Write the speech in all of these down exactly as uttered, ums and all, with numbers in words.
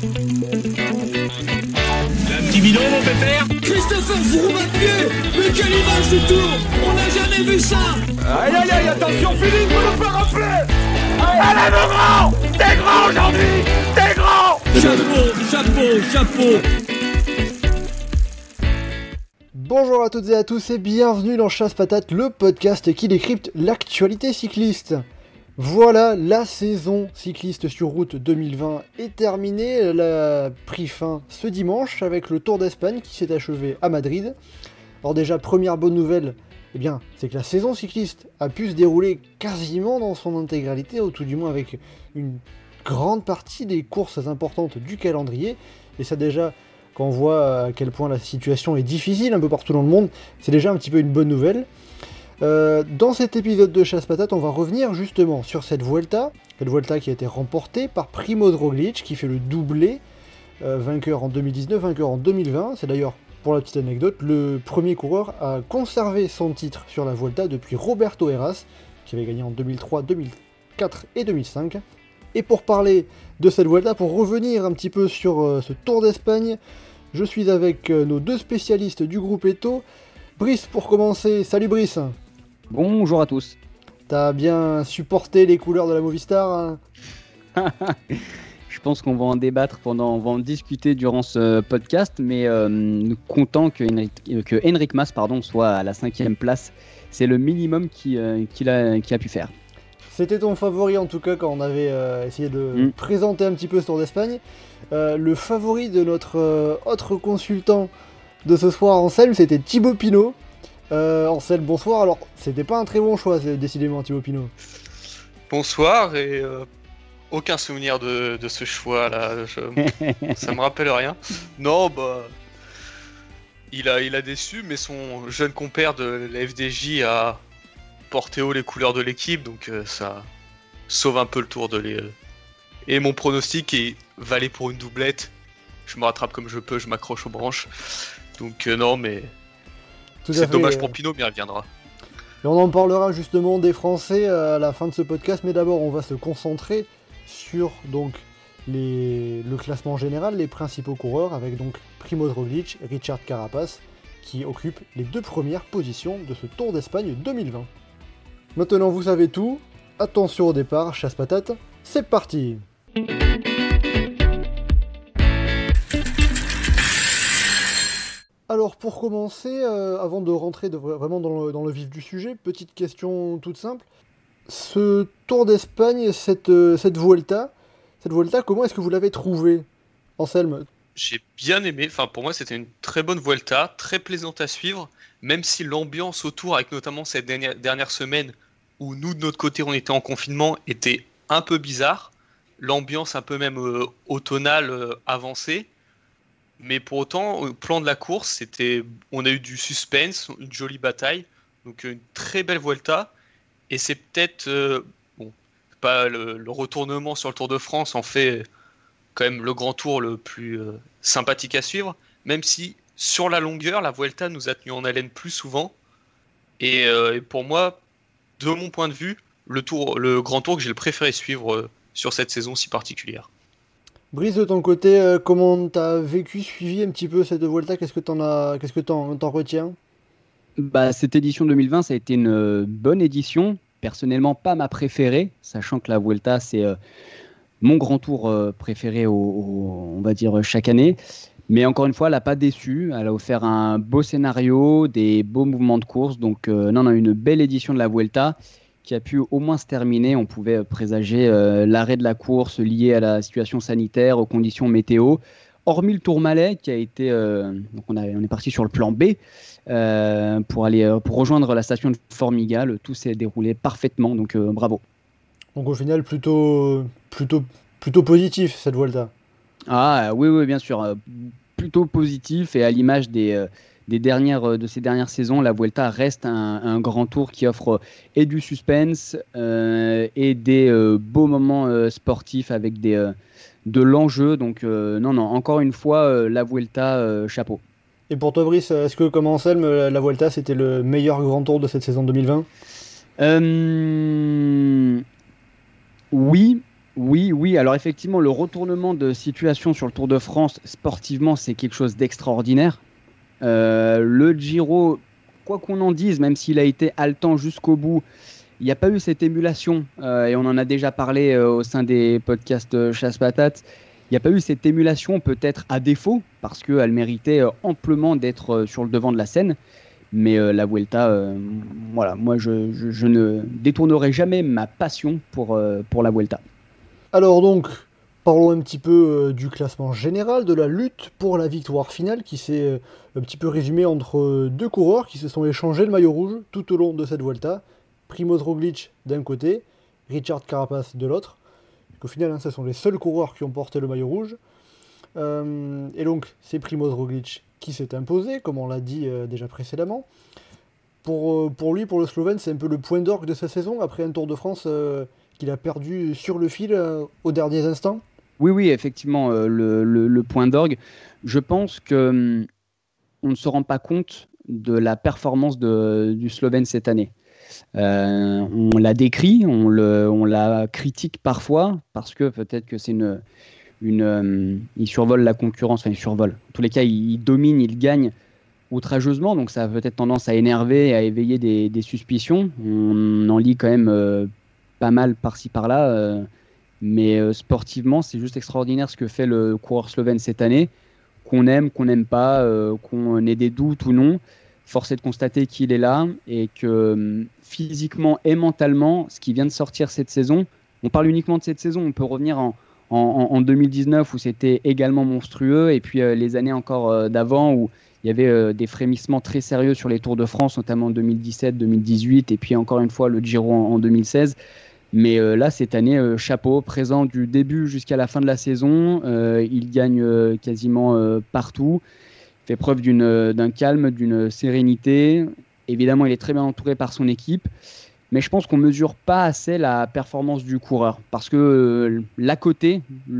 Un petit bidon, mon pépère. Christopher Froome à pied. Mais quelle image du tour. On n'a jamais vu ça. Aïe aïe aïe, attention Philippe, vous nous faire rappeler. Allez mon grand, t'es grand aujourd'hui, t'es grand. Chapeau, chapeau, chapeau. Bonjour à toutes et à tous et bienvenue dans Chasse Patate, le podcast qui décrypte l'actualité cycliste. Voilà, la saison cycliste sur route deux mille vingt est terminée, elle a pris fin ce dimanche avec le Tour d'Espagne qui s'est achevé à Madrid. Alors déjà, première bonne nouvelle, eh bien, c'est que la saison cycliste a pu se dérouler quasiment dans son intégralité, ou tout du moins avec une grande partie des courses importantes du calendrier. Et ça déjà, quand on voit à quel point la situation est difficile un peu partout dans le monde, c'est déjà un petit peu une bonne nouvelle. Euh, dans cet épisode de Chasse Patate, on va revenir justement sur cette Vuelta, cette Vuelta qui a été remportée par Primož Roglič, qui fait le doublé, euh, vainqueur en deux mille dix-neuf, vainqueur en deux mille vingt. C'est d'ailleurs, pour la petite anecdote, le premier coureur à conserver son titre sur la Vuelta depuis Roberto Heras, qui avait gagné en deux mille trois, deux mille quatre et deux mille cinq. Et pour parler de cette Vuelta, pour revenir un petit peu sur euh, ce Tour d'Espagne, je suis avec euh, nos deux spécialistes du groupe Eto. Brice, pour commencer, salut Brice. Bonjour à tous. T'as bien supporté les couleurs de la Movistar, hein? Je pense qu'on va en débattre pendant, on va en discuter durant ce podcast, mais euh, content que Enric, que Enric Mas pardon, soit à la cinquième place. C'est le minimum qu'il, euh, qu'il, a, qu'il a pu faire. C'était ton favori en tout cas quand on avait euh, essayé de mm. présenter un petit peu ce Tour d'Espagne. Euh, le favori de notre euh, autre consultant de ce soir, Anselme, c'était Thibaut Pinot. Euh, Anselme, bonsoir. Alors, c'était pas un très bon choix, décidément, Thibaut Pinot. Bonsoir, et euh, aucun souvenir de, de ce choix-là. Je, ça me rappelle rien. Non, bah. Il a, il a déçu, mais son jeune compère de la F D J a porté haut les couleurs de l'équipe, donc euh, ça sauve un peu le tour de les. Et mon pronostic est valé pour une doublette. Je me rattrape comme je peux, je m'accroche aux branches. Donc, euh, non, mais. Tout c'est dommage pour Pinot, mais il reviendra. Et on en parlera justement des Français à la fin de ce podcast, mais d'abord on va se concentrer sur donc les... le classement général, les principaux coureurs, avec donc Primož Roglič et Richard Carapaz qui occupent les deux premières positions de ce Tour d'Espagne deux mille vingt. Maintenant vous savez tout, attention au départ, chasse patate, c'est parti! Alors pour commencer, euh, avant de rentrer de, vraiment dans le, dans le vif du sujet, petite question toute simple. Ce Tour d'Espagne, cette, euh, cette Vuelta, cette Vuelta, comment est-ce que vous l'avez trouvée, Anselme? J'ai bien aimé, enfin pour moi c'était une très bonne Vuelta, très plaisante à suivre, même si l'ambiance autour, avec notamment cette dernière, dernière semaine où nous de notre côté on était en confinement, était un peu bizarre, l'ambiance un peu même euh, automnale euh, avancée. Mais pour autant, au plan de la course, c'était, on a eu du suspense, une jolie bataille, donc une très belle Vuelta. Et c'est peut-être, euh, bon, pas le, le retournement sur le Tour de France en fait quand même le grand tour le plus euh, sympathique à suivre, même si sur la longueur, la Vuelta nous a tenu en haleine plus souvent. Et, euh, et pour moi, de mon point de vue, le, tour, le grand tour que j'ai le préféré suivre euh, sur cette saison si particulière. Brice, de ton côté, euh, comment t'as vécu, suivi un petit peu cette Vuelta? Qu'est-ce que t'en as, qu'est-ce que t'en, t'en retiens? Bah, cette édition deux mille vingt, ça a été une bonne édition. Personnellement, pas ma préférée, sachant que la Vuelta, c'est euh, mon grand tour euh, préféré, au, au, on va dire, chaque année. Mais encore une fois, elle n'a pas déçu. Elle a offert un beau scénario, des beaux mouvements de course. Donc, euh, non, on a une belle édition de la Vuelta qui a pu au moins se terminer. On pouvait présager euh, l'arrêt de la course lié à la situation sanitaire, aux conditions météo. Hormis le Tourmalet, qui a été, euh, donc on, a, on est parti sur le plan B euh, pour aller euh, pour rejoindre la station de Formigal. Tout s'est déroulé parfaitement, donc euh, bravo. Donc au final, plutôt, plutôt, plutôt positif cette Vuelta. Ah oui, oui, bien sûr, euh, plutôt positif, et à l'image des euh, Des dernières, de ces dernières saisons, la Vuelta reste un, un grand tour qui offre et du suspense euh, et des euh, beaux moments euh, sportifs avec des, euh, de l'enjeu. Donc euh, non, non, encore une fois, euh, la Vuelta, euh, chapeau. Et pour toi, Brice, est-ce que, comme Anselme, la Vuelta, c'était le meilleur grand tour de cette saison deux mille vingt ? euh, Oui, Oui, oui. Alors effectivement, le retournement de situation sur le Tour de France, sportivement, c'est quelque chose d'extraordinaire. Euh, le Giro, quoi qu'on en dise, même s'il a été haletant jusqu'au bout, il n'y a pas eu cette émulation. Euh, et on en a déjà parlé euh, au sein des podcasts euh, Chasse Patate. Il n'y a pas eu cette émulation, peut-être à défaut, parce qu'elle méritait euh, amplement d'être euh, sur le devant de la scène. Mais euh, la Vuelta, euh, voilà, moi, je, je, je ne détournerai jamais ma passion pour, euh, pour la Vuelta. Alors donc, parlons un petit peu euh, du classement général, de la lutte pour la victoire finale, qui s'est euh, un petit peu résumée entre euh, deux coureurs qui se sont échangés le maillot rouge tout au long de cette Vuelta. Primoz Roglic d'un côté, Richard Carapaz de l'autre. Au final, hein, ce sont les seuls coureurs qui ont porté le maillot rouge. Euh, et donc, c'est Primoz Roglic qui s'est imposé, comme on l'a dit euh, déjà précédemment. Pour, euh, pour lui, pour le Slovène, c'est un peu le point d'orgue de sa saison, après un Tour de France euh, qu'il a perdu sur le fil euh, aux derniers instants. Oui, oui, effectivement, euh, le, le, le point d'orgue. Je pense que hum, on ne se rend pas compte de la performance de, du Slovène cette année. Euh, on la décrit, on, le, on la critique parfois, parce que peut-être que c'est une... une euh, il survole la concurrence, enfin il survole. En tous les cas, il, il domine, il gagne outrageusement, donc ça a peut-être tendance à énerver et à éveiller des, des suspicions. On en lit quand même euh, pas mal par-ci par-là, euh, mais euh, sportivement, c'est juste extraordinaire ce que fait le coureur slovène cette année. Qu'on aime, qu'on n'aime pas, euh, qu'on ait des doutes ou non, force est de constater qu'il est là et que euh, physiquement et mentalement, ce qui vient de sortir cette saison, on parle uniquement de cette saison, on peut revenir en, en, en deux mille dix-neuf où c'était également monstrueux, et puis euh, les années encore euh, d'avant où il y avait euh, des frémissements très sérieux sur les Tours de France, notamment en deux mille dix-sept, deux mille dix-huit, et puis encore une fois le Giro en, en deux mille seize. Mais euh, là, cette année, euh, chapeau, présent du début jusqu'à la fin de la saison. Euh, il gagne euh, quasiment euh, partout. Il fait preuve d'une, euh, d'un calme, d'une sérénité. Évidemment, il est très bien entouré par son équipe. Mais je pense qu'on ne mesure pas assez la performance du coureur. Parce que euh, l'à côté,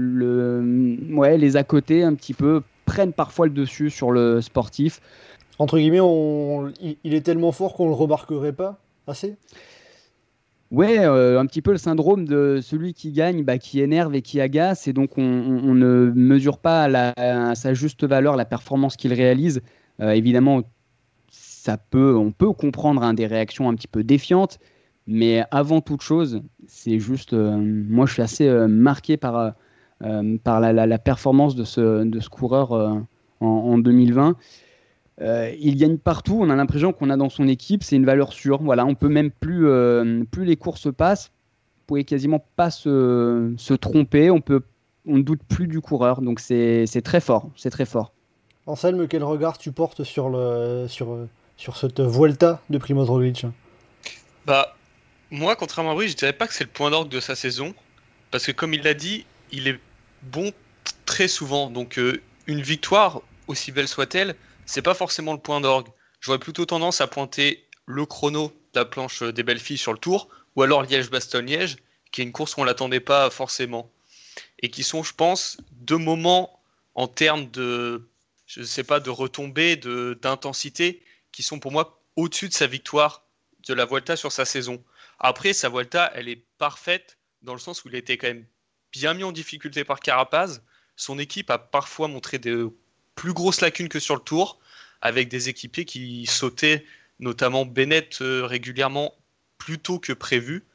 le, ouais, les à côté, un petit peu, prennent parfois le dessus sur le sportif. Entre guillemets, on, il, il est tellement fort qu'on ne le remarquerait pas assez. Ouais, euh, un petit peu le syndrome de celui qui gagne, bah, qui énerve et qui agace, et donc on, on, on ne mesure pas à, la, à sa juste valeur la performance qu'il réalise. Euh, évidemment, ça peut, on peut comprendre hein, des réactions un petit peu défiantes, mais avant toute chose, c'est juste, euh, moi je suis assez euh, marqué par, euh, par la, la, la performance de ce, de ce coureur euh, en, en deux mille vingt. Euh, il gagne partout, on a l'impression qu'on a dans son équipe, c'est une valeur sûre. Voilà, on peut même plus, euh, plus les courses passent, vous pouvez quasiment pas se, se tromper, on peut, on ne doute plus du coureur, donc c'est, c'est très fort, c'est très fort. Anselme, quel regard tu portes sur, le, sur, sur cette Vuelta de Primoz Roglic? Bah, moi, contrairement à lui, je dirais pas que c'est le point d'orgue de sa saison, parce que comme il l'a dit, il est bon très souvent, donc euh, une victoire, aussi belle soit-elle, c'est pas forcément le point d'orgue. J'aurais plutôt tendance à pointer le chrono de la planche des belles filles sur le Tour, ou alors Liège-Bastogne-Liège, qui est une course où on l'attendait pas forcément. Et qui sont, je pense, deux moments en termes de, je sais pas, de retombées, de, d'intensité, qui sont pour moi au-dessus de sa victoire de la Vuelta sur sa saison. Après, sa Vuelta, elle est parfaite, dans le sens où il a été quand même bien mis en difficulté par Carapaz. Son équipe a parfois montré des plus grosses lacunes que sur le Tour, avec des équipiers qui sautaient, notamment Bennett euh, régulièrement plus tôt que prévu.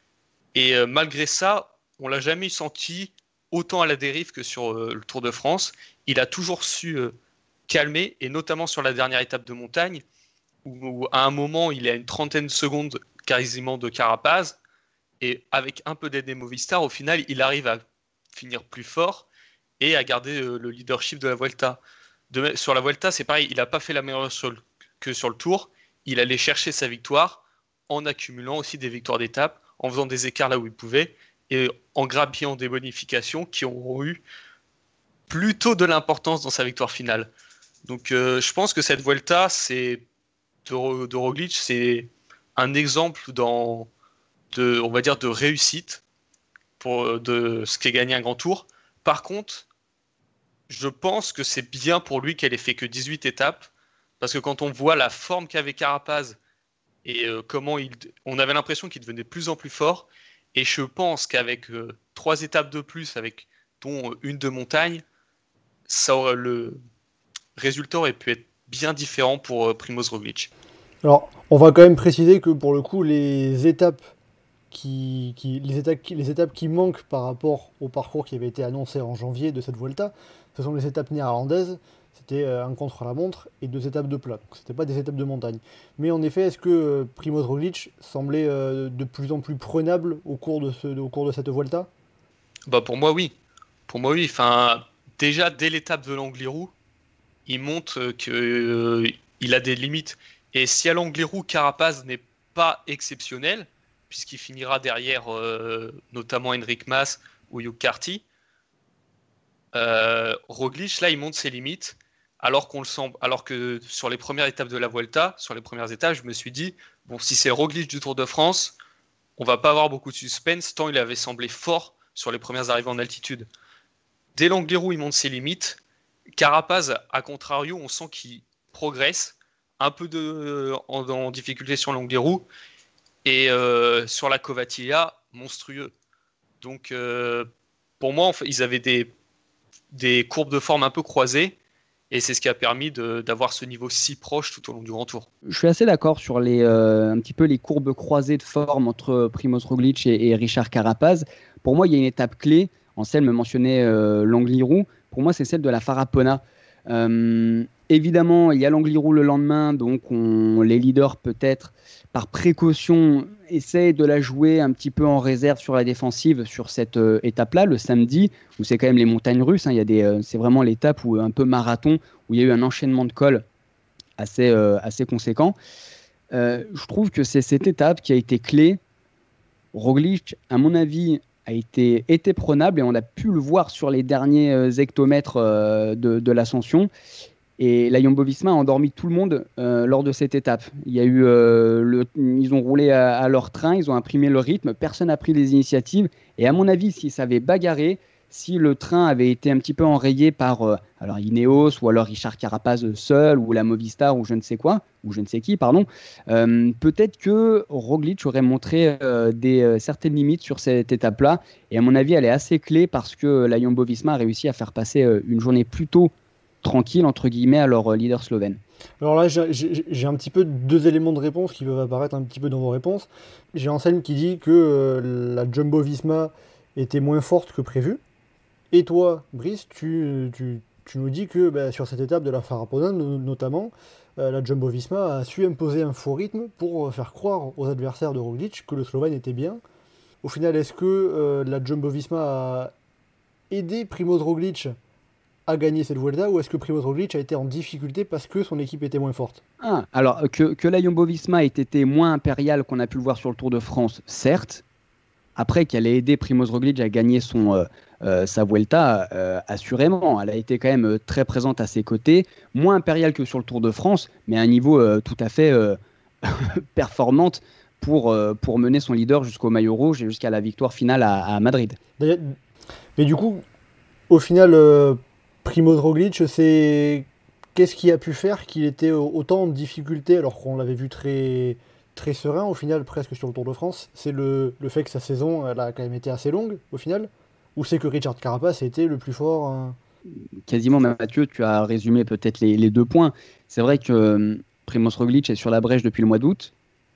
Et euh, malgré ça, on l'a jamais senti autant à la dérive que sur euh, le Tour de France. Il a toujours su euh, calmer, et notamment sur la dernière étape de montagne, où, où à un moment, il a une trentaine de secondes quasiment de Carapaz, et avec un peu d'aide des Movistar, au final, il arrive à finir plus fort et à garder euh, le leadership de la Vuelta. De, sur la Vuelta, c'est pareil, il n'a pas fait la meilleure sur le, que sur le Tour. Il allait chercher sa victoire en accumulant aussi des victoires d'étape, en faisant des écarts là où il pouvait, et en grappillant des bonifications qui auront eu plutôt de l'importance dans sa victoire finale. Donc euh, je pense que cette Vuelta, c'est, de, de Roglic, c'est un exemple dans, de, on va dire, de réussite pour de ce qu'est gagné un grand Tour. Par contre, je pense que c'est bien pour lui qu'elle ait fait que dix-huit étapes, parce que quand on voit la forme qu'avait Carapaz et euh, comment il, on avait l'impression qu'il devenait de plus en plus fort, Et je pense qu'avec euh, trois étapes de plus, avec dont une de montagne, ça aurait, le résultat aurait pu être bien différent pour euh, Primož Roglič. Alors, on va quand même préciser que pour le coup, les étapes qui, qui, les étapes, les étapes qui manquent par rapport au parcours qui avait été annoncé en janvier de cette Vuelta, ce sont les étapes néerlandaises. C'était un contre-la-montre et deux étapes de plat. Donc, c'était pas des étapes de montagne. Mais en effet, est-ce que Primož Roglič semblait euh, de plus en plus prenable au cours de, ce, au cours de cette Vuelta ? Bah pour moi, oui. Pour moi, oui. Enfin, déjà, dès l'étape de l'Angliru, il montre qu'il euh, a des limites. Et si à l'Angliru, Carapaz n'est pas exceptionnel, puisqu'il finira derrière euh, notamment Enric Mas ou Hugh Carty, euh, Roglič, là, il montre ses limites. Alors, qu'on le sent, alors que sur les premières étapes de la Vuelta, sur les premières étapes, je me suis dit, bon, si c'est Roglič du Tour de France, on va pas avoir beaucoup de suspense, tant il avait semblé fort sur les premières arrivées en altitude. Dès l'Angliru, il montre ses limites. Carapaz, à contrario, on sent qu'il progresse, un peu de, en, en difficulté sur l'Angliru, et euh, sur la Covatilla, monstrueux. Donc, euh, pour moi, en fait, ils avaient des, des courbes de forme un peu croisées, et c'est ce qui a permis de, d'avoir ce niveau si proche tout au long du Grand Tour. Je suis assez d'accord sur les, euh, un petit peu les courbes croisées de forme entre Primož Roglič et, et Richard Carapaz. Pour moi, il y a une étape clé. Anselme mentionnait euh, l'Angliru. Pour moi, c'est celle de la Farapona. Euh, évidemment, il y a l'Angliru le lendemain, donc on, les leaders peut-être par précaution essayent de la jouer un petit peu en réserve sur la défensive sur cette euh, étape-là, le samedi, où c'est quand même les montagnes russes. Hein, il y a des, euh, c'est vraiment l'étape où un peu marathon, où il y a eu un enchaînement de cols assez, euh, assez conséquent. Euh, je trouve que c'est cette étape qui a été clé. Roglič, à mon avis, a été, été prenable et on a pu le voir sur les derniers euh, hectomètres euh, de, de l'ascension. Et la Jumbo-Visma a endormi tout le monde euh, lors de cette étape. Il y a eu, euh, le, ils ont roulé à, à leur train, ils ont imprimé le rythme, personne n'a pris les initiatives. Et à mon avis, s'ils savaient bagarrer, si le train avait été un petit peu enrayé par euh, alors Ineos ou alors Richard Carapaz seul ou la Movistar ou je ne sais quoi, ou je ne sais qui, pardon, euh, peut-être que Roglič aurait montré euh, des, euh, certaines limites sur cette étape-là. Et à mon avis, elle est assez clé parce que la Jumbo-Visma a réussi à faire passer euh, une journée plutôt tranquille, entre guillemets, à leur leader slovène. Alors là, j'ai, j'ai, j'ai un petit peu deux éléments de réponse qui peuvent apparaître un petit peu dans vos réponses. J'ai Anselme qui dit que euh, la Jumbo-Visma était moins forte que prévu. Et toi, Brice, tu, tu, tu nous dis que bah, sur cette étape de la Farapona, no- notamment, euh, la Jumbo-Visma a su imposer un faux rythme pour faire croire aux adversaires de Roglič que le Slovène était bien. Au final, est-ce que euh, la Jumbo-Visma a aidé Primož Roglič à gagner cette Vuelta, ou est-ce que Primož Roglič a été en difficulté parce que son équipe était moins forte ? Ah, alors que, que la Jumbo-Visma ait été moins impériale qu'on a pu le voir sur le Tour de France, certes. Après, qu'elle ait aidé Primož Roglič à gagner son, euh, euh, sa Vuelta, euh, assurément. Elle a été quand même euh, très présente à ses côtés, moins impériale que sur le Tour de France, mais à un niveau euh, tout à fait euh, performante pour, euh, pour mener son leader jusqu'au maillot rouge et jusqu'à la victoire finale à, à Madrid. Mais du coup, au final, euh, Primož Roglič, c'est... qu'est-ce qui a pu faire qu'il était autant en difficulté alors qu'on l'avait vu très... très serein au final, presque sur le Tour de France? C'est le, le fait que sa saison elle a quand même été assez longue au final, ou c'est que Richard Carapaz a été le plus fort hein... Quasiment, Mathieu, tu as résumé peut-être les, les deux points. C'est vrai que euh, Primož Roglič est sur la brèche depuis le mois d'août,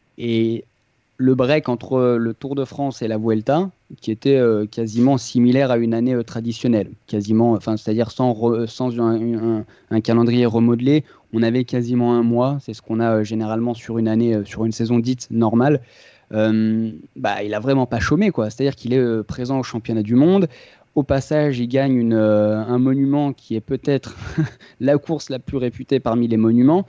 et le break entre le Tour de France et la Vuelta, qui était euh, quasiment similaire à une année euh, traditionnelle, quasiment, enfin, c'est-à-dire sans, re, sans un, un, un calendrier remodelé, on avait quasiment un mois, c'est ce qu'on a euh, généralement sur une année, euh, sur une saison dite normale. Euh, bah, il a vraiment pas chômé, quoi. C'est-à-dire qu'il est euh, présent au championnat du monde. Au passage, il gagne une, euh, un monument qui est peut-être la course la plus réputée parmi les monuments.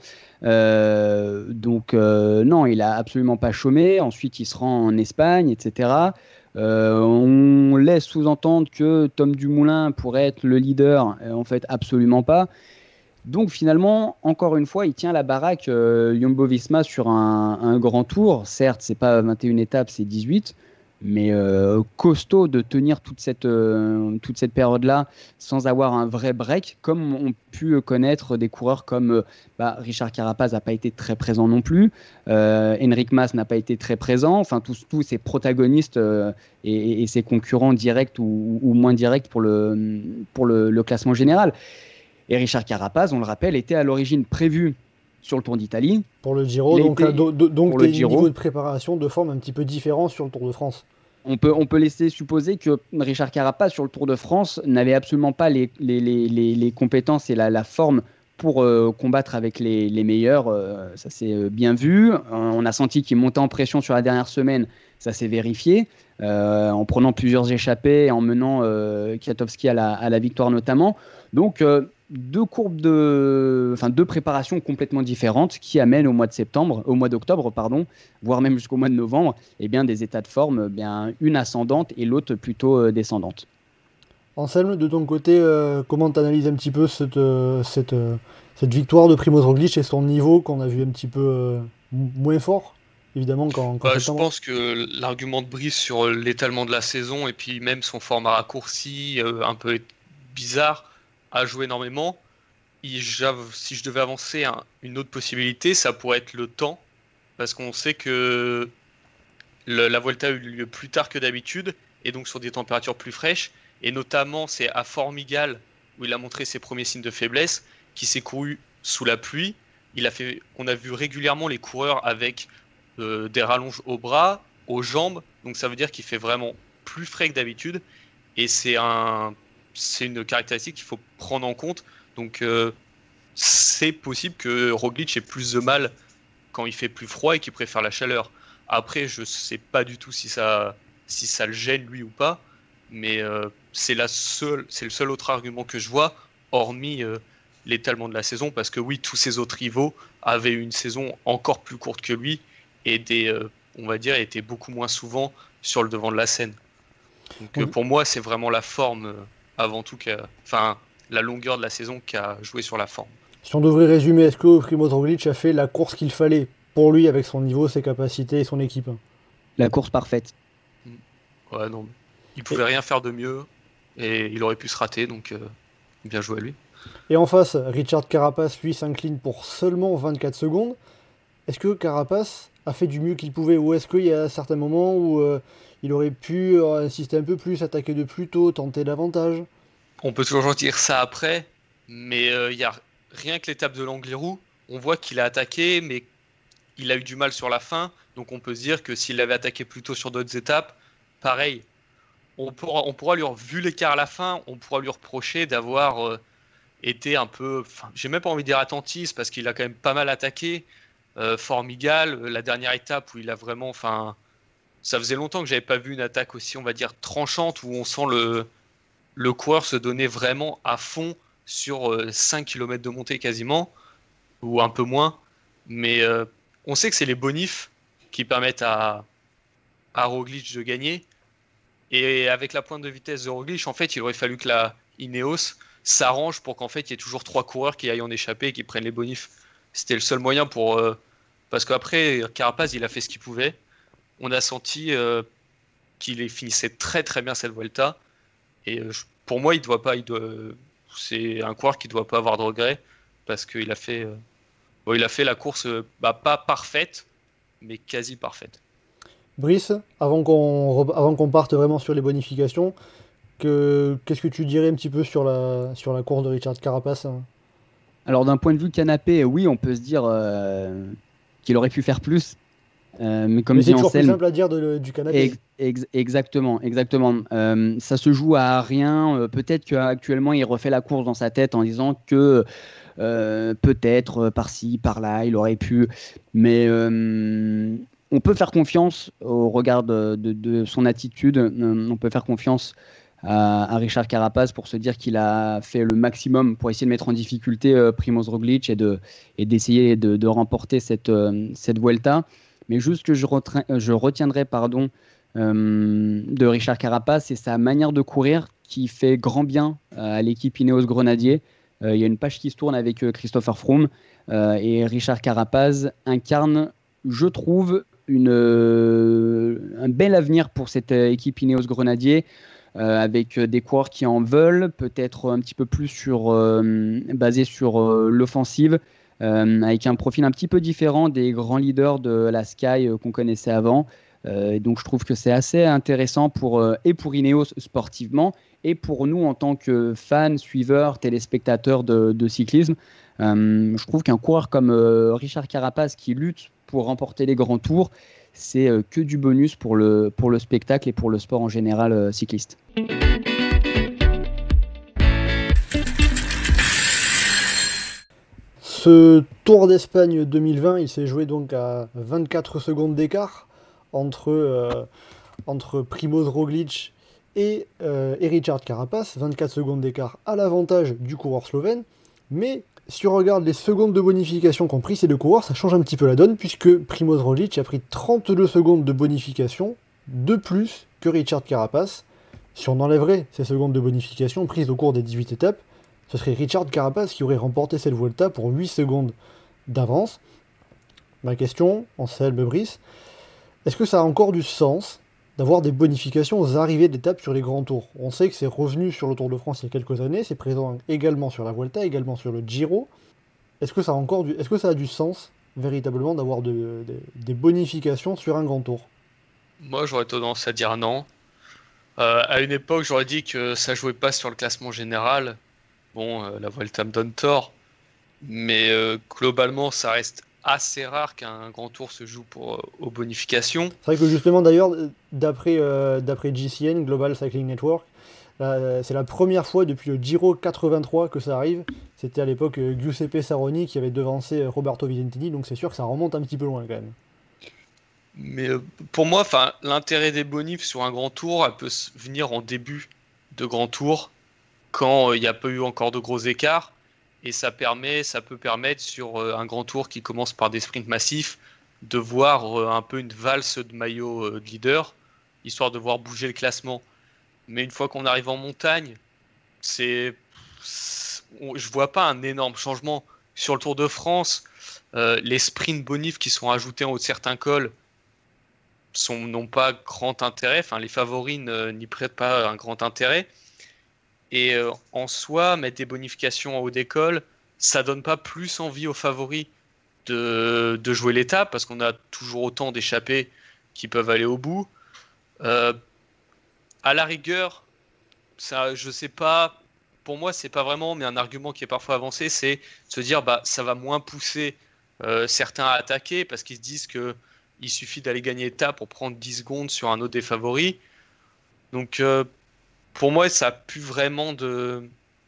Euh, donc euh, non, il a absolument pas chômé. Ensuite, il se rend en Espagne, et cetera. Euh, on laisse sous-entendre que Tom Dumoulin pourrait être le leader. Euh, en fait, absolument pas. Donc finalement, encore une fois, il tient la baraque euh, Jumbo-Visma sur un, un grand tour. Certes, c'est pas vingt et une étapes, c'est dix-huit. mais euh, costaud de tenir toute cette, euh, toute cette période-là sans avoir un vrai break, comme on pu connaître des coureurs comme euh, bah, Richard Carapaz n'a pas été très présent non plus, euh, Enric Mas n'a pas été très présent, enfin tous, tous ces protagonistes euh, et, et ses concurrents directs ou, ou moins directs pour, le, pour le, le classement général. Et Richard Carapaz, on le rappelle, était à l'origine prévu sur le Tour d'Italie. Pour le Giro, donc, euh, do, do, donc des niveaux de préparation, de forme un petit peu différents sur le Tour de France. On peut, on peut laisser supposer que Richard Carapaz sur le Tour de France n'avait absolument pas les, les, les, les, les compétences et la, la forme pour euh, combattre avec les, les meilleurs. Euh, ça s'est bien vu. Euh, on a senti qu'il montait en pression sur la dernière semaine. Ça s'est vérifié. Euh, en prenant plusieurs échappées et en menant euh, Kwiatkowski à la, à la victoire notamment. Donc, euh, deux courbes de, enfin deux préparations complètement différentes qui amènent au mois de septembre, au mois d'octobre pardon, voire même jusqu'au mois de novembre, eh bien des états de forme, eh bien une ascendante et l'autre plutôt euh, descendante. Anselme, de ton côté, euh, comment tu analyses un petit peu cette, euh, cette, euh, cette victoire de Primož Roglič et son niveau qu'on a vu un petit peu euh, moins fort, évidemment quand, quand bah, je pense que l'argument de Brice sur l'étalement de la saison et puis même son format raccourci, euh, un peu bizarre, a joué énormément. Et si je devais avancer un, une autre possibilité, ça pourrait être le temps, parce qu'on sait que le, la Vuelta a eu lieu plus tard que d'habitude, et donc sur des températures plus fraîches, et notamment c'est à Formigal où il a montré ses premiers signes de faiblesse, qui s'est couru sous la pluie. Il a fait, on a vu régulièrement les coureurs avec euh, des rallonges aux bras, aux jambes, donc ça veut dire qu'il fait vraiment plus frais que d'habitude, et c'est un c'est une caractéristique qu'il faut prendre en compte. Donc euh, c'est possible que Roglič ait plus de mal quand il fait plus froid et qu'il préfère la chaleur. Après, je sais pas du tout si ça, si ça le gêne lui ou pas, mais euh, c'est, la seule, c'est le seul autre argument que je vois, hormis euh, l'étalement de la saison, parce que oui, tous ses autres rivaux avaient une saison encore plus courte que lui et des, euh, on va dire, étaient beaucoup moins souvent sur le devant de la scène. Donc oui. euh, pour moi, c'est vraiment la forme... Euh, avant tout, enfin, la longueur de la saison qui a joué sur la forme. Si on devrait résumer, est-ce que Primož Roglič a fait la course qu'il fallait pour lui avec son niveau, ses capacités et son équipe ? La course parfaite. Ouais, non. Il pouvait et... rien faire de mieux et il aurait pu se rater, donc euh, bien joué à lui. Et en face, Richard Carapaz, lui, s'incline pour seulement vingt-quatre secondes. Est-ce que Carapaz a fait du mieux qu'il pouvait, ou est-ce qu'il y a certains moments où euh, il aurait pu euh, insister un peu plus, attaquer de plus tôt, tenter davantage ? On peut toujours dire ça après, mais il euh, y a rien que l'étape de l'Angliru, on voit qu'il a attaqué, mais il a eu du mal sur la fin, donc on peut se dire que s'il avait attaqué plus tôt sur d'autres étapes, pareil, on pourra, on pourra lui, vu l'écart à la fin, on pourra lui reprocher d'avoir euh, été un peu, j'ai même pas envie de dire attentiste, parce qu'il a quand même pas mal attaqué, euh, Formigal, la dernière étape où il a vraiment, enfin, ça faisait longtemps que j'avais pas vu une attaque aussi, on va dire, tranchante, où on sent le, le coureur se donner vraiment à fond sur euh, cinq kilomètres de montée quasiment, ou un peu moins, mais euh, on sait que c'est les bonifs qui permettent à, à Roglič de gagner, et avec la pointe de vitesse de Roglič, en fait, il aurait fallu que la Ineos s'arrange pour qu'en fait, il y ait toujours trois coureurs qui aillent en échapper et qui prennent les bonifs. C'était le seul moyen pour... Euh, parce qu'après, Carapaz, il a fait ce qu'il pouvait. On a senti euh, qu'il finissait très très bien cette Vuelta, et euh, pour moi, il doit pas... Il doit, c'est un coureur qui ne doit pas avoir de regrets, parce qu'il a fait... Euh, bon, il a fait la course, euh, bah, pas parfaite, mais quasi parfaite. Brice, avant qu'on, avant qu'on parte vraiment sur les bonifications, que, qu'est-ce que tu dirais un petit peu sur la, sur la course de Richard Carapaz ? Alors d'un point de vue canapé, oui, on peut se dire euh, qu'il aurait pu faire plus. Euh, mais comme mais dit c'est toujours Anselme, plus simple à dire de, du canapé. Ex- ex- exactement, exactement. Euh, ça se joue à rien. Euh, peut-être qu'actuellement, il refait la course dans sa tête en disant que euh, peut-être euh, par-ci, par-là, il aurait pu. Mais... Euh, on peut faire confiance au regard de, de, de son attitude, on peut faire confiance à, à Richard Carapaz pour se dire qu'il a fait le maximum pour essayer de mettre en difficulté euh, Primož Roglič et, de, et d'essayer de, de remporter cette, euh, cette Vuelta. Mais juste que je, retrain, je retiendrai pardon, euh, de Richard Carapaz, c'est sa manière de courir qui fait grand bien à l'équipe Ineos Grenadier. Euh, il y a une page qui se tourne avec Christopher Froome euh, et Richard Carapaz incarne, je trouve, une, euh, un bel avenir pour cette euh, équipe Ineos Grenadier, euh, avec des coureurs qui en veulent, peut-être un petit peu plus sur, euh, basé sur euh, l'offensive, euh, avec un profil un petit peu différent des grands leaders de la Sky euh, qu'on connaissait avant. Euh, et donc je trouve que c'est assez intéressant pour, euh, et pour Ineos sportivement, et pour nous en tant que fans, suiveurs, téléspectateurs de, de cyclisme. Euh, je trouve qu'un coureur comme euh, Richard Carapaz qui lutte pour remporter les grands tours, c'est euh, que du bonus pour le, pour le spectacle et pour le sport en général euh, cycliste. Ce Tour d'Espagne deux mille vingt, il s'est joué donc à vingt-quatre secondes d'écart entre, euh, entre Primož Roglič et, euh, et Richard Carapaz, vingt-quatre secondes d'écart à l'avantage du coureur slovène, mais si on regarde les secondes de bonification qu'ont pris ces deux coureurs, ça change un petit peu la donne, puisque Primož Roglič a pris trente-deux secondes de bonification, de plus que Richard Carapaz. Si on enlèverait ces secondes de bonification prises au cours des dix-huit étapes, ce serait Richard Carapaz qui aurait remporté cette Vuelta pour huit secondes d'avance. Ma question, Anselme Brice, est-ce que ça a encore du sens d'avoir des bonifications aux arrivées d'étapes sur les grands tours? On sait que c'est revenu sur le Tour de France il y a quelques années, c'est présent également sur la Vuelta, également sur le Giro. Est-ce que ça a encore du, est-ce que ça a du sens, véritablement, d'avoir de, de, des bonifications sur un grand tour? Moi, j'aurais tendance à dire non. Euh, à une époque, j'aurais dit que ça jouait pas sur le classement général. Bon, euh, la Vuelta me donne tort. Mais euh, globalement, ça reste assez rare qu'un grand tour se joue pour, euh, aux bonifications. C'est vrai que justement, d'ailleurs, d'après, euh, d'après G C N, Global Cycling Network, là, c'est la première fois depuis le Giro quatre-vingt-trois que ça arrive. C'était à l'époque euh, Giuseppe Saroni qui avait devancé euh, Roberto Vicentini, donc c'est sûr que ça remonte un petit peu loin quand même. Mais euh, pour moi, l'intérêt des bonifs sur un grand tour, elle peut venir en début de grand tour, quand il euh, n'y a pas eu encore de gros écarts. Et ça, permet, ça peut permettre sur euh, un grand tour qui commence par des sprints massifs de voir euh, un peu une valse de maillot euh, de leader, histoire de voir bouger le classement. Mais une fois qu'on arrive en montagne, c'est, c'est, je vois pas un énorme changement. Sur le Tour de France, euh, les sprints bonifs qui sont ajoutés en haut de certains cols sont, n'ont pas grand intérêt. Enfin, les favoris ne, n'y prêtent pas un grand intérêt. Et euh, en soi, mettre des bonifications en haut d'école, ça donne pas plus envie aux favoris de, de jouer l'étape, parce qu'on a toujours autant d'échappés qui peuvent aller au bout. Euh, à la rigueur, ça, je sais pas, pour moi, c'est pas vraiment, mais un argument qui est parfois avancé, c'est de se dire bah ça va moins pousser euh, certains à attaquer, parce qu'ils se disent que il suffit d'aller gagner l'étape pour prendre dix secondes sur un autre des favoris. Donc euh, pour moi, ça n'a plus vraiment de,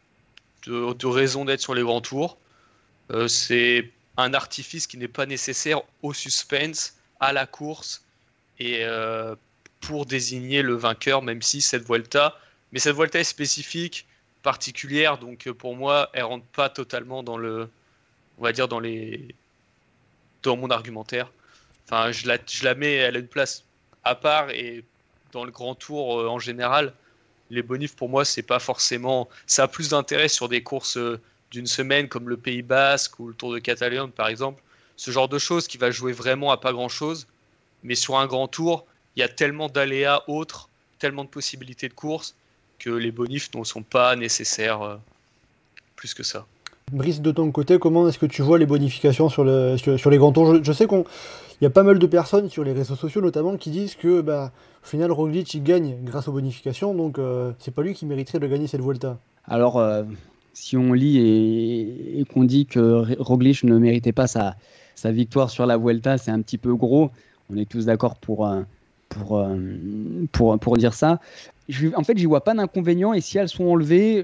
de, de raison d'être sur les grands tours. Euh, c'est un artifice qui n'est pas nécessaire au suspense, à la course, et euh, pour désigner le vainqueur, même si cette Vuelta, mais cette Vuelta est spécifique, particulière, donc pour moi, elle rentre pas totalement dans le, on va dire dans les, dans mon argumentaire. Enfin, je la, je la mets, elle a une place à part, et dans le grand tour euh, en général. Les bonifs, pour moi, c'est pas forcément. Ça a plus d'intérêt sur des courses d'une semaine comme le Pays Basque ou le Tour de Catalogne, par exemple. Ce genre de choses qui va jouer vraiment à pas grand-chose. Mais sur un grand tour, il y a tellement d'aléas autres, tellement de possibilités de course, que les bonifs ne sont pas nécessaires euh, plus que ça. Brice, de ton côté, comment est-ce que tu vois les bonifications sur, le, sur, sur les grands tours? je, je sais qu'on y a pas mal de personnes sur les réseaux sociaux notamment qui disent que bah, au final Roglič il gagne grâce aux bonifications, donc euh, c'est pas lui qui mériterait de gagner cette Vuelta. Alors euh, si on lit et, et qu'on dit que Roglič ne méritait pas sa, sa victoire sur la Vuelta, c'est un petit peu gros. On est tous d'accord pour, euh, pour, euh, pour, pour dire ça. Je, en fait, j'y vois pas d'inconvénient, et si elles sont enlevées,